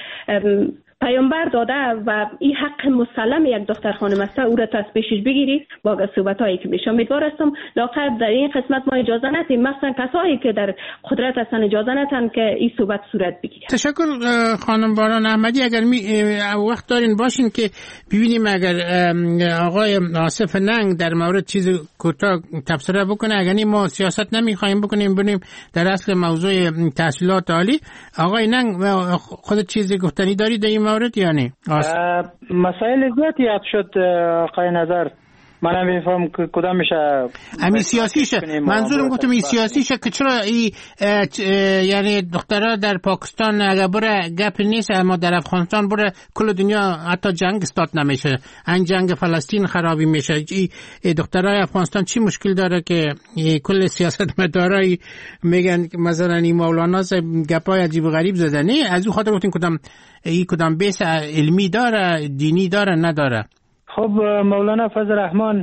پیامبر داده و این حق مسلم یک دختر خانم است او را تا پیشش بگیری با صحبتایی که میشه. امیدوار هستم لااقل در این قسمت ما اجازه ندیم، مثلا کسایی که در قدرت هستن اجازه ندن که این صحبت صورت بگیره. تشکر خانم باران احمدی. اگر می وقت دارین باشین که ببینیم اگر آقای آصف ننگ در مورد چیز کوتاه تبصره بکنه. اگر نی ما سیاست نمیخوایم بکنیم بریم در اصل موضوع تحصیلات عالی. آقای ننگ خود چیزی گفتنی داری در این مورد یا نه؟ مسائل زیادی یاد شد آقای نظر، من نمیفهم که کدام میشه امی سیاسیشه. منظورم گفتم این سیاسیشه که چرا ای یعنی دخترها در پاکستان اگر بره گپ نیست، اما در افغانستان بره کل دنیا حتی جنگ استارت نمیشه، این جنگ فلسطین خرابی میشه. ای دخترای افغانستان چی مشکل داره که کل سیاست مدارای میگن مثلا این مولانا گپای عجیب و غریب زدن؟ نه از اون خاطر گفتین کدام ای کدام بیس علمی داره، دینی داره، نداره. خب مولانا فضل الرحمن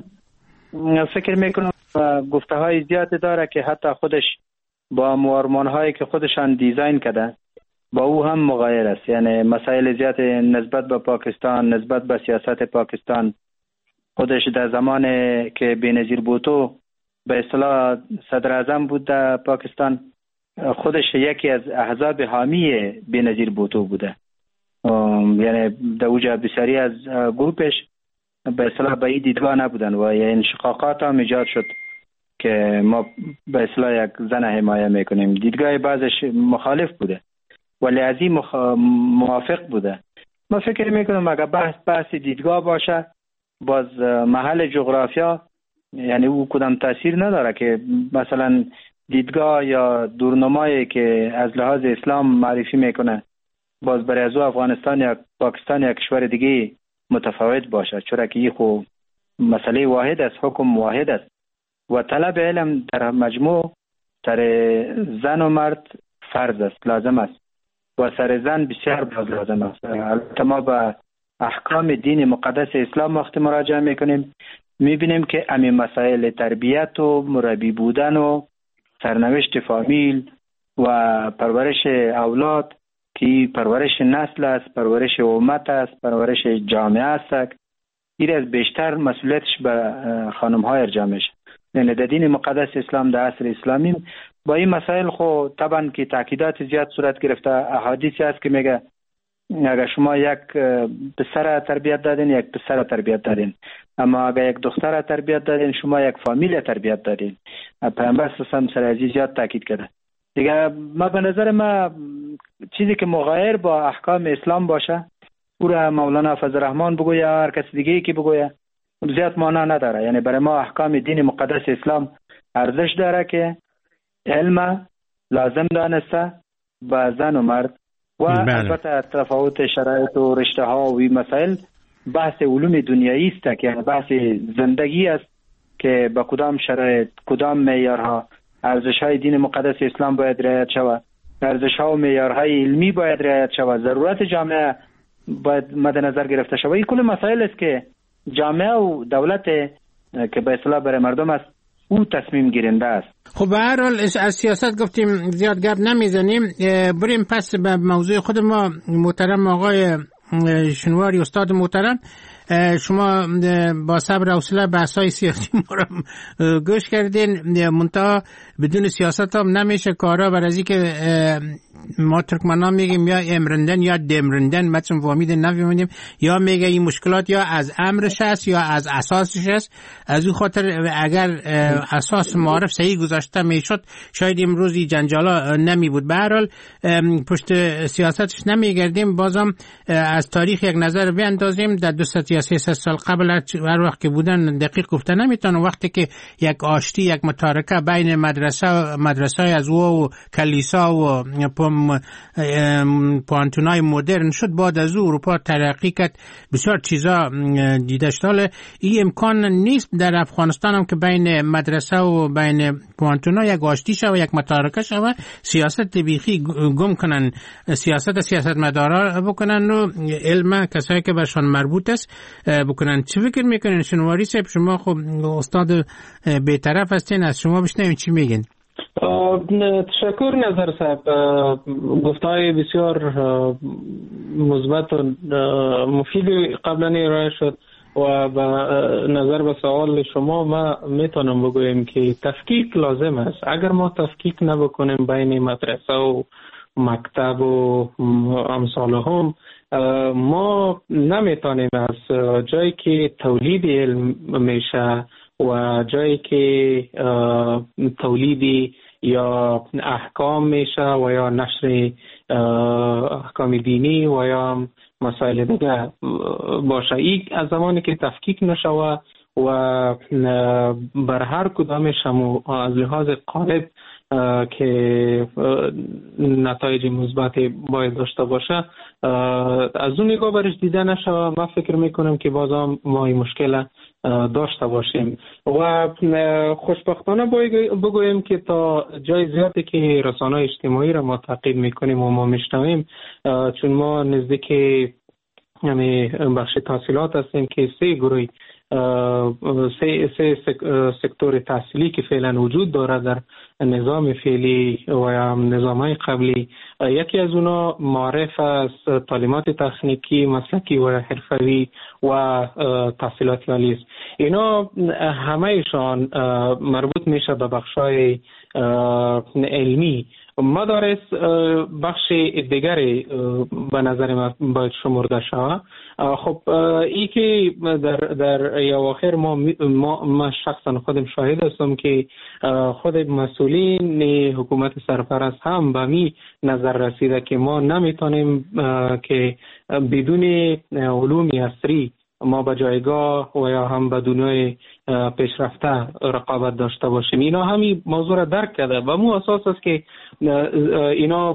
فکر میکنم گفته های زیادی داره که حتی خودش با موارمان هایی که خودشان دیزاین کرده با او هم مغایر است. یعنی مسائل زیاد نسبت به پاکستان، نسبت به سیاست پاکستان، خودش در زمان که بینظیر بوتو به اصطلاح صدر اعظم بود در پاکستان، خودش یکی از احزاب حامی بینظیر بوتو بوده. یعنی در اوجه بسیاری از گروپش به اصطلاح به این دیدگاه نبودن و یه انشقاقات هم ایجاد شد که ما به اصطلاح یک زن حمایه میکنیم. دیدگاه بعضش مخالف بوده ولی از این مخ... موافق بوده. ما فکر میکنم اگر بحث بحث دیدگاه باشه باز محل جغرافیا یعنی او کدام تاثیر نداره که مثلا دیدگاه یا دورنمایی که از لحاظ اسلام معرفی میکنه باز برای از افغانستان یا پاکستان یا کشور دیگه متفاوت باشه، چرا که این خو مسئله واحد است، حکم واحد است و طلب علم در مجموع سر زن و مرد فرض است، لازم است و سر زن بسیار باز لازم است. البته ما به احکام دین مقدس اسلام وقتی مراجعه میکنیم میبینیم که همین مسائل تربیت و مربی بودن و سرنوشت فامیل و پرورش اولاد که پرورش نسل است، پرورش امت است، پرورش جامعه است، این از بیشتر مسئولیتش به خانم ها ارجاع میشه. یعنی در دین مقدس اسلام در عصر اسلامی با این مسائل خو طبعا که تاکیدات زیاد صورت گرفته. احادیثی هست که میگه اگر شما یک پسر تربیت دادین یک پسر تربیت دادین، اما اگر یک دختر تربیت دادین شما یک فامیل تربیت دادین. پیامبر صلی الله علیه و سر عزیز زیاد تاکید کرده. دیگه ما به نظر ما چیزی که مغایر با احکام اسلام باشه او را مولانا فضل الرحمن بگویه یا هر کس دیگه که بگویه زیاد معنا نداره. یعنی برای ما احکام دین مقدس اسلام ارزش داره که علم لازم دانسته با زن و مرد و البته تفاوت شرایط و رشته ها و این مسائل بحث علوم دنیایی است که بحث زندگی است که با کدام شرایط کدام معیارها ارزش های دین مقدس اسلام باید رعایت شود، ارزش ها و معیارهای علمی باید رعایت شود، ضرورت جامعه باید مد نظر گرفته شود. این کل مسائل است که جامعه و دولت که به اصطلاح برای مردم است او تصمیم گیرنده است. خب به هر حال از سیاست گفتیم زیاد گپ نمیزنیم، بریم پس به موضوع خود ما. محترم آقای شنواری استاد محترم، شما با صبر و حوصله بحث‌های سیاسی ما را گوش کردین، منتها بدون سیاست هم نمیشه کارا. برای اینکه ما ترکمنان میگیم یا امرندن یا دمرندن، مثلا فهمید نمی‌دونیم، یا میگه این مشکلات یا از امرش است یا از اساسش است. از اون خاطر اگر اساس معارف صحیح گذاشته میشد شاید امروزی جنجالا نمی بود. به هر حال پشت سیاستش نمیگردیم، بازم از تاریخ یک نظر بیاندازیم. در دو صد یا سه سال قبل هر وقت که بودن دقیق گفته نمیتونم، وقتی که یک آشتی، یک متارکه بین مدرسه مدرسه از او و کلیسا و پانتونای مدرن شد، بعد از او اروپا ترقی کرد، بسیار چیزا دیده شد. این امکان نیست در افغانستان هم که بین مدرسه و بین پانتونا یک آشتی شد و یک متارکه شد و سیاست بیخی گم کنن، سیاست سیاست مدارا بکنن و علم کسایی که برشان مربوط است بکنن. چه فکر میکنین شنواری صاحب؟ شما خب استاد بی‌طرف هستین، از شما بشنویم چی میگین. تشکر نظر صاحب، گفتهای بسیار مثبت و مفید قبلا ارائه شد و به نظر به سوال شما ما میتونم بگویم که تفکیک لازم است. اگر ما تفکیک نبکنیم بین مدرسه و مکتب و امثال هم، ما نمیتونیم از جایی که تولید علم میشه و جایی که تولیدی یا احکام میشه و یا نشر احکام دینی و یا مسائل دیگه باشه، این از زمانی که تفکیک نشوه و بر هر کدامش هم از لحاظ قالب که نتایج مثبت باید داشته باشه از اون نگاه برش دیده نشه، من فکر میکنم که بازم ما این مشکل داشته باشیم. و خوشبختانه بگویم که تا جای زیادی که رسانه‌های اجتماعی را ما تعقیب میکنیم و ما میشنویم، چون ما نزدیک یعنی بخش تحصیلات هستیم که سه گروه سه, سه سکتور تحصیلی که فعلا وجود داره در نظام فعلی و نظام‌های قبلی. یکی از اونا معرف است، تعلیمات تکنیکی، مسلکی و حرفوی و تحصیلات عالی است. اینا همه‌شان مربوط میشه به بخش‌های علمی. مدارس بخش دیگری به نظر من باید شمرده شود. خب ای که در در اواخر ما ما من شخصا خودم شاهد هستم که خود مسئولین حکومت سرپرست هم به می نظر رسیده که ما نمیتونیم که بدون علوم عصری ما به جایگاه و یا هم به دنیای پیشرفته رقابت داشته باشیم. اینا همین موضوع را درک کرده و مو اساس است که اینا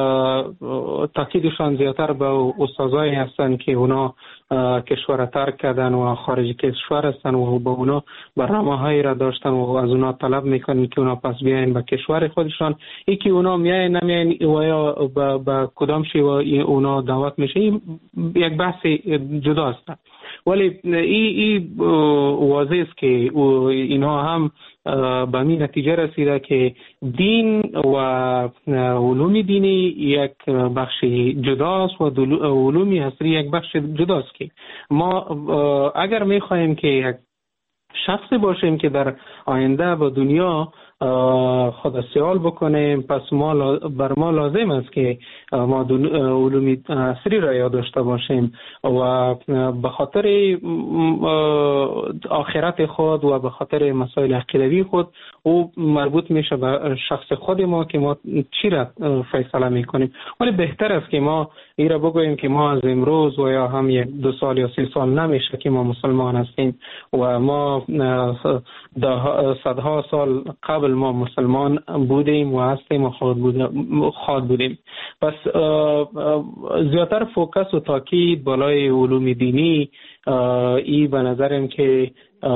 تاکیدشان زیادتر به استادایی هستن که اونا کشور ترک کردن و خارج کشور هستن و با اونا برنامه‌هایی را داشتن و از اونا طلب میکنن که اونا پس بیاین به کشور خودشان. ای که اونا میاین نمیاین و یا به کدام شی و اونا دعوت میشه یک بحث جدا است. ولی ای ای واضح است که اینها هم به می نتیجه رسیده که دین و علوم دینی یک بخش جداست و علوم عصری یک بخش جداست که ما اگر می خواهیم که یک شخصی باشیم که در آینده به دنیا خود سیال بکنیم، پس ما بر ما لازم است که ما علوم عصری را یاد داشته باشیم و به خاطر آخرت خود و به خاطر مسائل عقیدوی خود او مربوط میشه به شخص خود ما که ما چی را فیصله میکنیم. ولی بهتر است که ما این را بگوییم که ما از امروز و یا هم یک دو سال یا سی سال نمیشه که ما مسلمان هستیم و ما صدها سال قبل ما مسلمان بودیم و هستیم و خود بودیم. پس زیادتر فوکس و تاکید بالای علوم دینی ای به نظرم که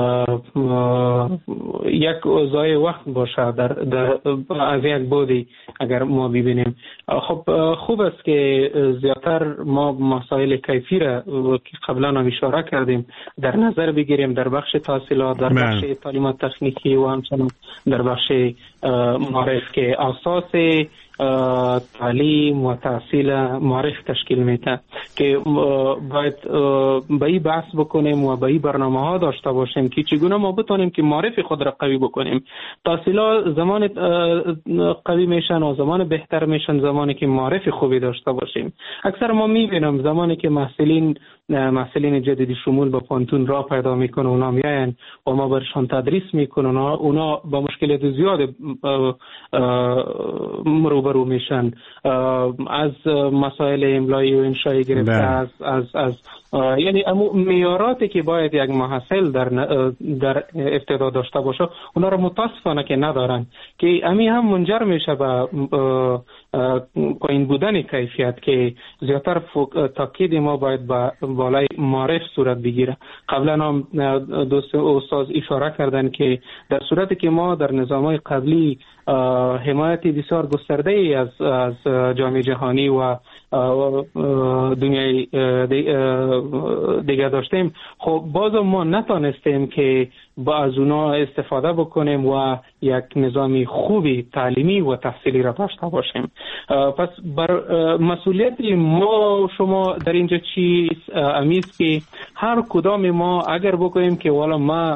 یک ضایع وقت باشه در, در از یک بودی اگر ما ببینیم. خب خوب است که زیادتر ما مسائل کیفی را که قبلا هم اشاره کردیم در نظر بگیریم در بخش تحصیلات، در بخش تعلیمات تکنیکی و همچنین در بخش معرف که اساس تعلیم و تحصیل معرف تشکیل میده که باید به این بحث بکنیم و به این برنامه ها داشته باشیم که چگونه ما بتونیم که معرف خود را قوی بکنیم. تحصیلات زمان قوی میشن و زمان بهتر میشن زمانی که معرف خوبی داشته باشیم. اکثر ما میبینم زمانی که محصلین محصلین جدیدی شمول به پانتون را پیدا میکنه، اونا میاین و ما برشان تدریس میکنن، اونا با مشکلات زیاد روبرو میشن، از مسائل املایی و انشایی گرفته از از از یعنی معیاراتی که باید یک محصل در در ابتدا داشته باشه اونا رو متاسفانه که ندارن، که امی هم منجر میشه به پایین بودن کیفیت که زیادتر تاکید ما باید با بالای معرف صورت بگیره. قبلا هم دوست استاد اشاره کردن که در صورتی که ما در نظام‌های قبلی حمایت بسیار گسترده ای از از جامعه جهانی و دنیای دیگه داشتیم، خب باز ما نتانستیم که با از اونا استفاده بکنیم و یک نظامی خوبی تعلیمی و تحصیلی را داشته باشیم. پس بر مسئولیت ما شما در اینجا چی امیز که هر کدام ما اگر بگوییم که والا ما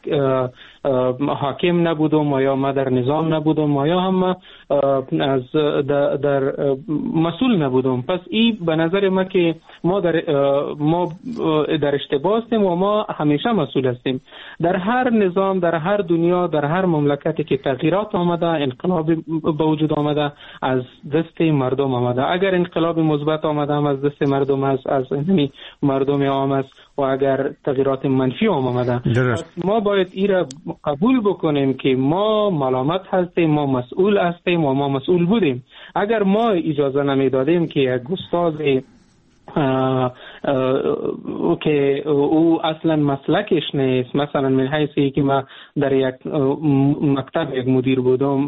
حاکم نبودم و یا ما در نظام نبودم و یا هم از در, در مسئول نبودم، پس این به نظر ما که ما در ما در اشتباه هستیم و ما همیشه مسئول هستیم. در هر نظام، در هر دنیا، در هر مملکتی که تغییرات آمده، انقلاب به وجود آمده، از دست مردم آمده. اگر انقلاب مثبت آمده هم از دست مردم است، از یعنی مردم عام است، و اگر تغییرات منفی آمده ما باید این را قبول بکنیم که ما ملامت هستیم، ما مسئول هستیم و ما مسئول بودیم. اگر ما اجازه نمیدادیم که یک استاد آه آه که او اصلا مسلکش نیست، مثلا من حیثی که ما در یک مکتب یک مدیر بودم،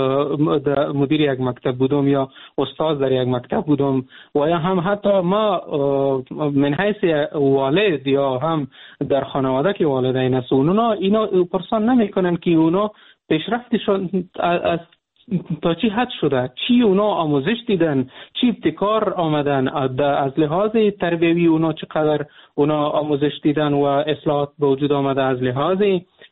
مدیر یک مکتب بودم یا استاد در یک مکتب بودم، و یا هم حتی ما من حیث والد یا هم در خانواده که والدین است، اونا اینا پرسان نمیکنن که اونا پیشرفتشون از تا چی حد شده، چی اونا آموزش دیدن، چی ابتکار آمدن، از لحاظ تربیوی اونا چقدر اونا آموزش دیدن و اصلاحات به وجود آمده، از لحاظ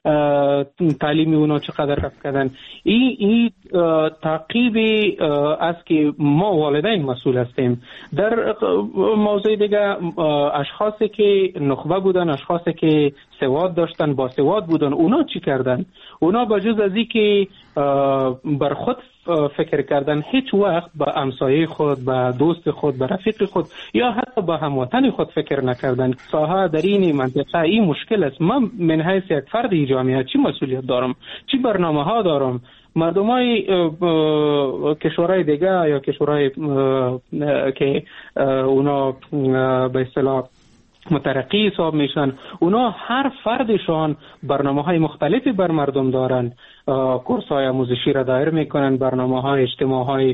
تعلیمی اونا چقدر رفت کردن. این ای تعقیب است که ما والدین مسئول هستیم. در موضوع دیگه اشخاصی که نخبه بودن، اشخاصی که سواد داشتن، با سواد بودن، اونا چی کردن؟ اونا بجز از این که بر خود فکر کردن، هیچ وقت با همسایه خود، با دوست خود، با رفیق خود یا حتی با هموطن خود فکر نکردن. ساحه در این منطقه این مشکل است. من من حیث یک فرد جامعه چی مسئولیت دارم، چی برنامه ها دارم؟ مردم های کشورهای دیگه یا کشورهای که اونا به اصطلاح مترقی حساب میشن، اونا هر فردشان برنامه های مختلفی بر مردم دارن، کورس های آموزشی را دایر میکنن، برنامه های اجتماع های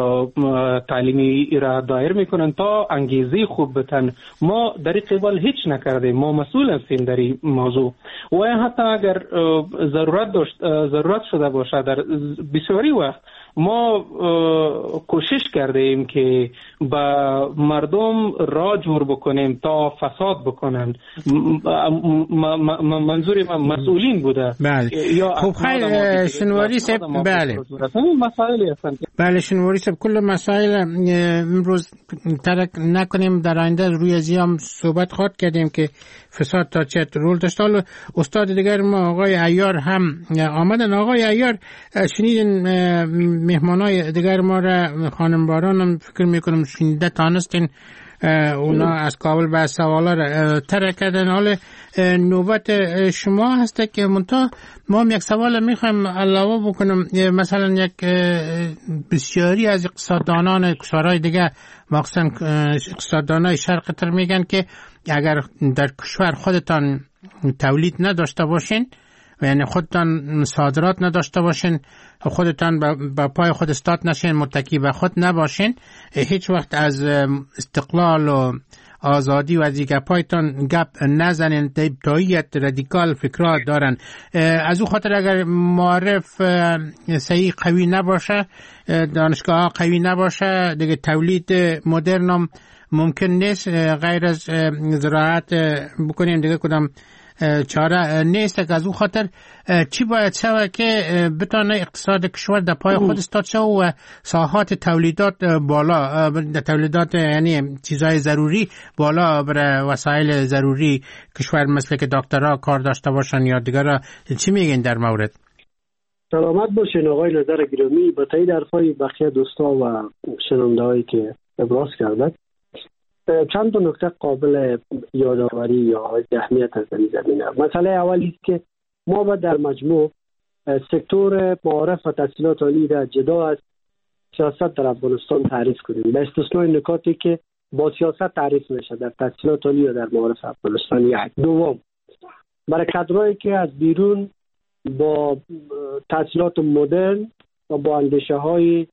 تعلیمی را دایر میکنن تا انگیزه خوب بتن. ما در این قبال هیچ نکردیم، ما مسئول هستیم در این موضوع. و حتی اگر ضرورت داشت ضرورت شده باشه در بسیاری وقت ما کوشش کردیم که با مردم را جور بکنیم تا فساد بکنن. منظور من مسئولین بوده. بله. خب خیلی شنواری سب بله مسائلی هستند. بله شنواری سب کل مسائل امروز ترک نکنیم، در آینده روی ازیام صحبت خواهد کردیم که فساد تا چه رول داشت. حالا استاد دیگر ما آقای عیار هم آمدن. آقای عیار شنیدین مهمانای دیگر ما را، خانمباران هم فکر میکنم شنیده تانستین اونا از کابل به سوالا را ترک کردن. حالا نوبت شما هسته که منتها ما هم یک سوال میخوایم علاوه بکنم. مثلا یک بسیاری از اقتصاددانان کشورهای دیگه، مخصوصا اقتصاددانای شرق تر میگن که اگر در کشور خودتان تولید نداشته باشین، یعنی خودتان صادرات نداشته باشین، خودتان با پای خود استاد نشین، متکی به خود نباشین، هیچ وقت از استقلال و آزادی و از این گپایتان گپ نزنین، تاییت رادیکال فکرات دارن. از او خاطر اگر معرف صحیح قوی نباشه، دانشگاه قوی نباشه، دیگه تولید مدرن هم ممکن نیست. غیر از زراعت بکنیم دیگه کدام چاره نیست. از او خاطر چی باید شود که بتونه اقتصاد کشور در پای خود استاد شد و ساحات تولیدات بالا، تولیدات یعنی چیزهای ضروری بالا برای وسایل ضروری کشور مثل که دکترها کار داشته باشن یا دیگر. چی میگین در مورد؟ سلامت باشین آقای نظر گرامی. با تایید حرفای بقیه دوستا و شنونده‌هایی که ابراز کردند، چند تا نکته قابل یادآوری یا اهمیت از این زمینه. مسئله اولی است که ما باید در مجموع سکتور معارف و تحصیلات عالی را جدا از سیاست در افغانستان تعریف کنیم، به استثنای نکاتی که با سیاست تعریف میشه در تحصیلات عالی یا در معارف افغانستان. یک دوم، برای کادرایی که از بیرون با تحصیلات مدرن و با اندیشه های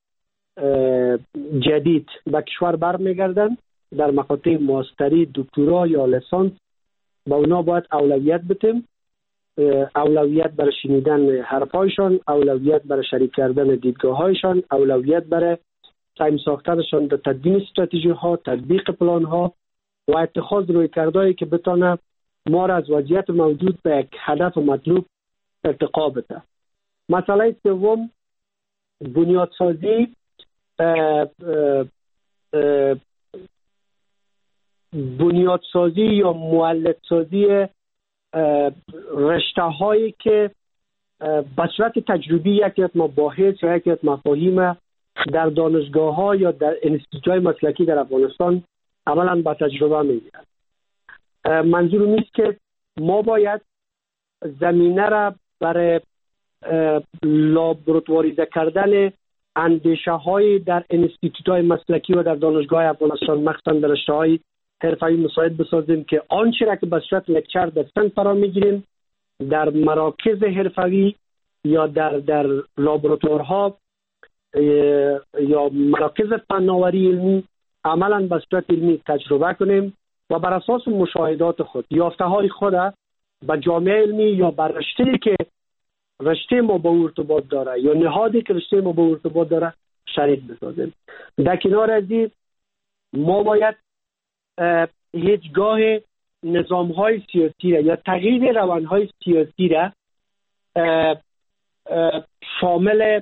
جدید به کشور برمیگردن در مقاطع ماستری، دکترا یا لیسانس، با اونا باید اولویت بدیم. اولویت برای شنیدن حرفایشان، اولویت برای شریک کردن دیدگاهایشان، اولویت برای تایم ساختنشان در تدوین استراتژی ها، تطبیق پلان ها و اتخاذ رویکردهایی که بتونه ما را از وضعیت موجود به یک هدف مطلوب ارتقا بده. مسئله سوم، بنیادسازی بنیادسازی یا مولدسازی رشته هایی که به صورت تجربی یکی از مباحث یا یکی از مفاهیم در دانشگاه ها یا در انستیتوت های مسلکی در افغانستان عملا به تجربه میگیرند. منظور نیست که ما باید زمینه را برای لابراتواریزه کردن اندیشه های در انستیتوت های مسلکی و در دانشگاه افغانستان مخصوصا در رشته های حرفه‌ای مساعد بسازیم که آنچه را که به صورت لکچر در سن فرا میگیریم در مراکز حرفه‌ای یا در در لابراتوارها یا مراکز فناوری علمی عملا به صورت علمی تجربه کنیم و بر اساس مشاهدات خود، یافته های خود به جامعه علمی یا بر رشته‌ای که رشته ما با ارتباط داره یا نهادی که رشته ما با ارتباط داره شریک بسازیم. در کنار از این ما باید هیچگاه نظام های سیاسی را یا تغییر روان های سیاسی را شامل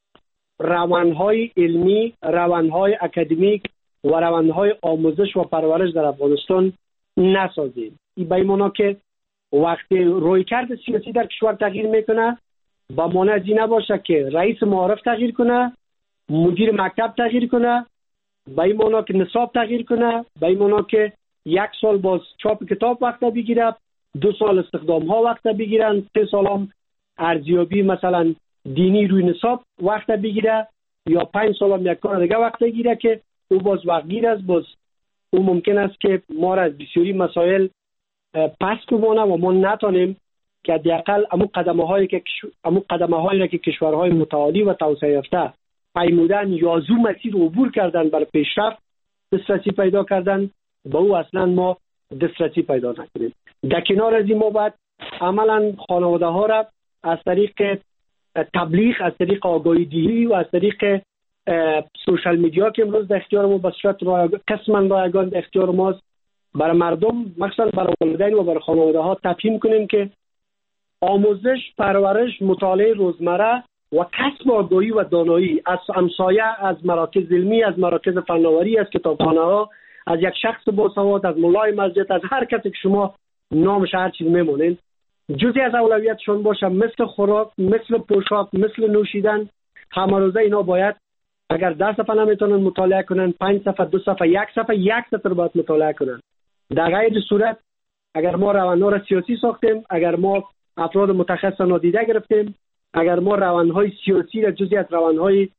روان های علمی، روان های اکادمیک و روان های آموزش و پرورش در افغانستان نسازیم. این به این معنی که وقتی رویکرد سیاسی در کشور تغییر میکنه با معنی از این نباشه که رئیس معارف تغییر کنه، مدیر مکتب تغییر کنه، به این معنی که نصاب تغییر کنه، به این معنی که یک سال باز چاپ کتاب وقت بگیره، دو سال استخدام ها وقت بگیرن، سه سال هم ارزیابی مثلا دینی روی نصاب وقت بگیره، یا پنج سال هم یک کار دیگه وقت بگیره که او باز وقتگیر است. باز او ممکن است که ما را از بسیاری مسائل پس بمانه و ما نتانیم که حداقل امو قدمه هایی که امو قدمه هایی را که کشورهای متعالی و توسعه یافته پیمودن یا زو مسیر عبور کردن بر پیشرفت دسترسی پیدا کردن، با او اصلا ما دسترسی پیدا نکنیم. در کنار از این ما باید عملا خانواده ها را از طریق تبلیغ، از طریق آگاهی دهی و از طریق سوشال میدیا که امروز در اختیار ما به صورت قسما رایگان در اختیار ماست، برای مردم مخصوصا برای والدین و برای خانواده ها تفهیم کنیم که آموزش، پرورش، مطالعه روزمره و کسب آگاهی و دانایی از همسایه، از مراکز علمی، از مراکز فناوری، از کتابخانه ها، از یک شخص باسواد، از مولای مسجد، از هر کسی که شما نامش هر چیز میمونین، جزئی از اولویتشون باشه، مثل خوراک، مثل پوشاک، مثل نوشیدن. همه روزه اینا باید اگر ده صفحه نمیتونن مطالعه کنن، پنج صفحه، دو صفحه، یک صفحه، یک سطر باید مطالعه کنن. در غیر صورت اگر ما روانها را سیاسی ساختیم، اگر ما افراد متخصص نادیده گرفتیم، اگر ما روانهای سیاسی را جزئی از روانهای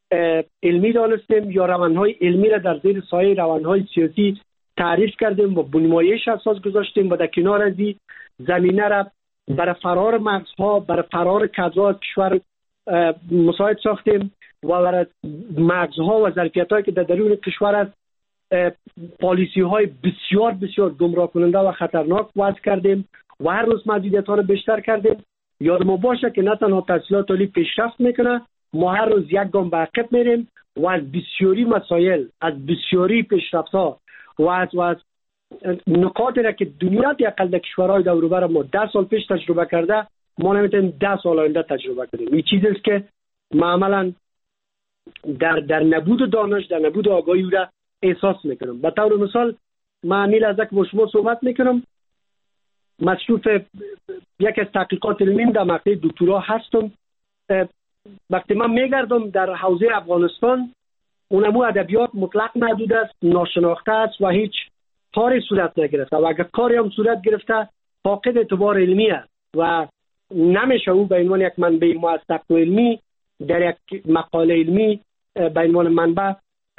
علمی دانستیم یا روانهای علمی را در زیر سایه روانهای سیاسی تعریف کردیم و بنمایش اساس گذاشتیم و در کنار از این زمینه را برای فرار مغزها، برای فرار کادرها کشور مساعد ساختیم و برای مغزها و ظرفیت‌هایی که در درون کشور است پالیسی های بسیار بسیار گمراه کننده و خطرناک وضع کردیم و هر روز محدودیت ها رو بیشتر کردیم. یاد ما باشه که نه تنها تحصیلات عالی پیشرفت میکنه، ما هر روز یک گام به عقب میریم و از بسیاری مسائل، از بسیاری پیشرفت ها و از, و از نکاتی را که دنیا دیگر در کشورهای دور و بر ما ده سال پیش تجربه کرده، ما نمیتونیم ده سال آینده تجربه کنیم. این چیزی است که معمولا در در نبود دانش، در نبود آگاهی را احساس میکنم. به طور مثال من نیل از یک با شما صحبت میکنم، مصروف یک از تحقیقات علمی در مقطع دکترا هستم. وقتی من میگردم در حوزه افغانستان، اونمو ادبیات مطلق محدود است، ناشناخته است و هیچ کاری صورت نگرفته و اگر کاری هم صورت گرفته فاقد اعتبار علمی است و نمیشه او به عنوان یک منبع موثق و علمی در یک مقاله علمی به عنوان منبع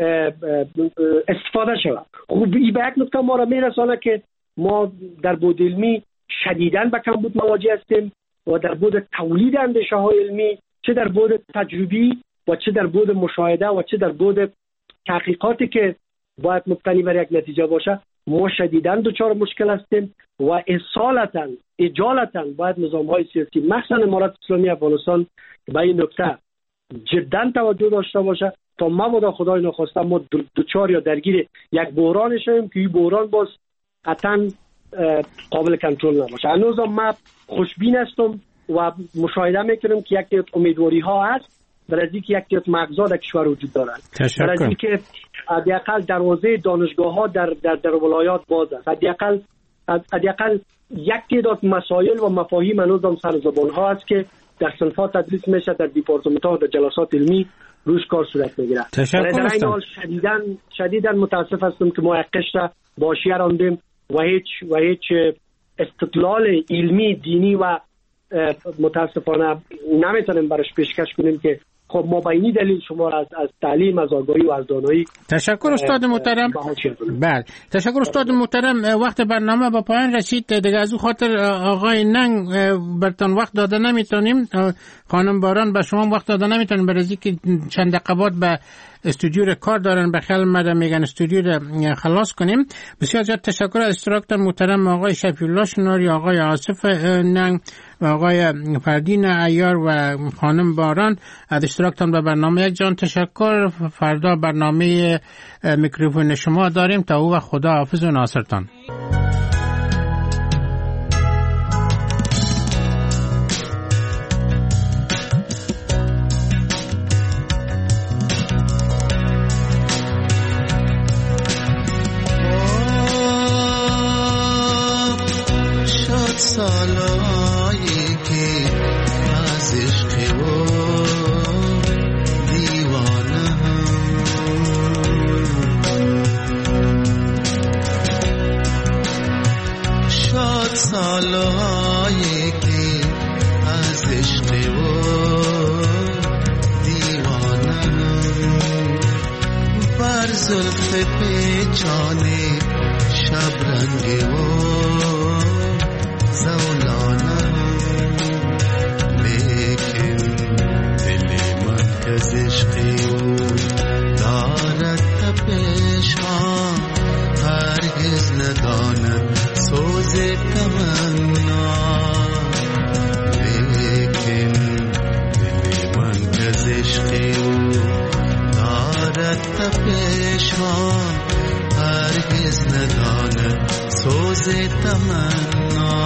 استفاده شود. خب این به یک نکته ما را میرسانه که ما در بود علمی شدیداً به کمبود مواجه هستیم و در بود تولید اندیشه های علمی، چه در بود تجربی و چه در بود مشاهده و چه در بود تحقیقاتی که باید مبتنی بر یک نتیجه باشه، ما شدیداً دچار مشکل هستیم و اصالتاً اجالتاً باید نظام های سیاسی مخصوصاً امارت اسلامی افغانستان به این نکته جداً توجه داشته باشه تا مبادا خدای نخواسته ما دچار یا درگیر یک بحران شویم که این بحران باز قطعاً قابل کنترل نباشه. هنوز ما خوشبین هستم و مشاهده میکنم که یک امیدواری ها هست برای اینکه یک تعداد مغزا در کشور وجود دارند، برای اینکه حداقل دروازه دانشگاه ها در در در ولایات باز است، حداقل حداقل یک تعداد مسائل و مفاهیم هنوز هم سر زبان ها است که در صنفات تدریس میشه، در دیپارتمنت ها، در جلسات علمی روش کار صورت میگیره. در این حال شدیداً شدیداً متاسف هستم که ما یک قشر باشیه راندیم و هیچ و هیچ استدلال علمی دینی و متاسفانه نمیتونیم براش پیشکش کنیم که خب ما با این دلیل شما را از از تعلیم، از آگاهی و از دانایی. تشکر استاد محترم. بله تشکر استاد محترم. وقت برنامه با پایان رسید دیگه، از اون خاطر آقای ننگ برتون وقت داده نمیتونیم، خانم باران به شما وقت داده نمیتونیم برای اینکه چند دقیقه بعد به استودیو کار دارن، به خیال مده میگن استودیو رو خلاص کنیم. بسیار زیاد تشکر از اشتراکتان محترم آقای شفیعالله شناری، آقای آصف ننگ و آقای فردین عیار و خانم باران از اشتراکتان به برنامه. یک جان تشکر. فردا برنامه میکروفون شما داریم. تا او و خدا حافظ و ناصرتان. سالایی که از عشق و دیوانه شاد، سالایی که از عشق و دیوانه بر زلف پیچانه شبرنگ و زولانه، لیکن دل من از عشقی او دارد تپش ها، هرگز نداند سوز تمنا، لیکن دل من از عشقی او دارد تپش ها، هرگز نداند سوز تمنا.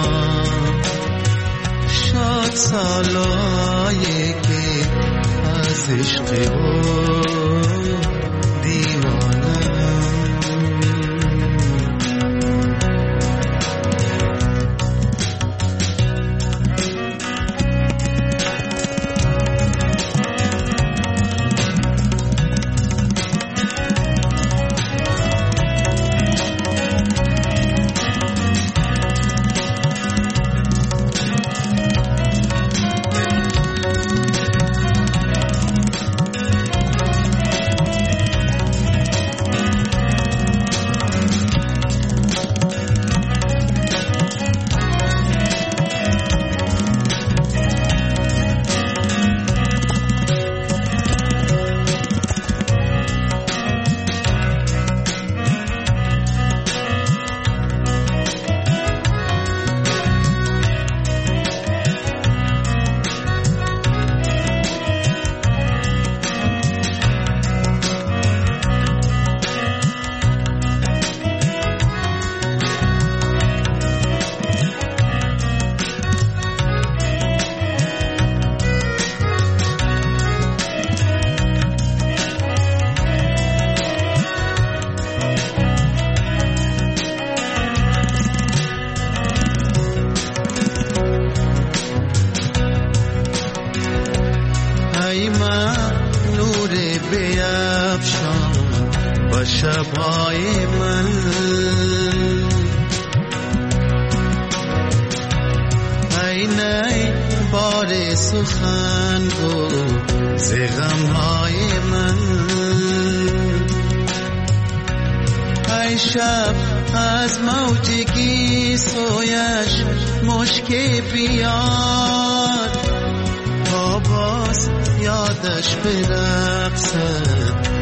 شاد سالایی که از عشق او دیوانه. بیفشان و شبهای من. ای نی بار سخن گو ز غمهای من. ای شب از موجگی سویش مشکی بیار تا باز یادش برقصد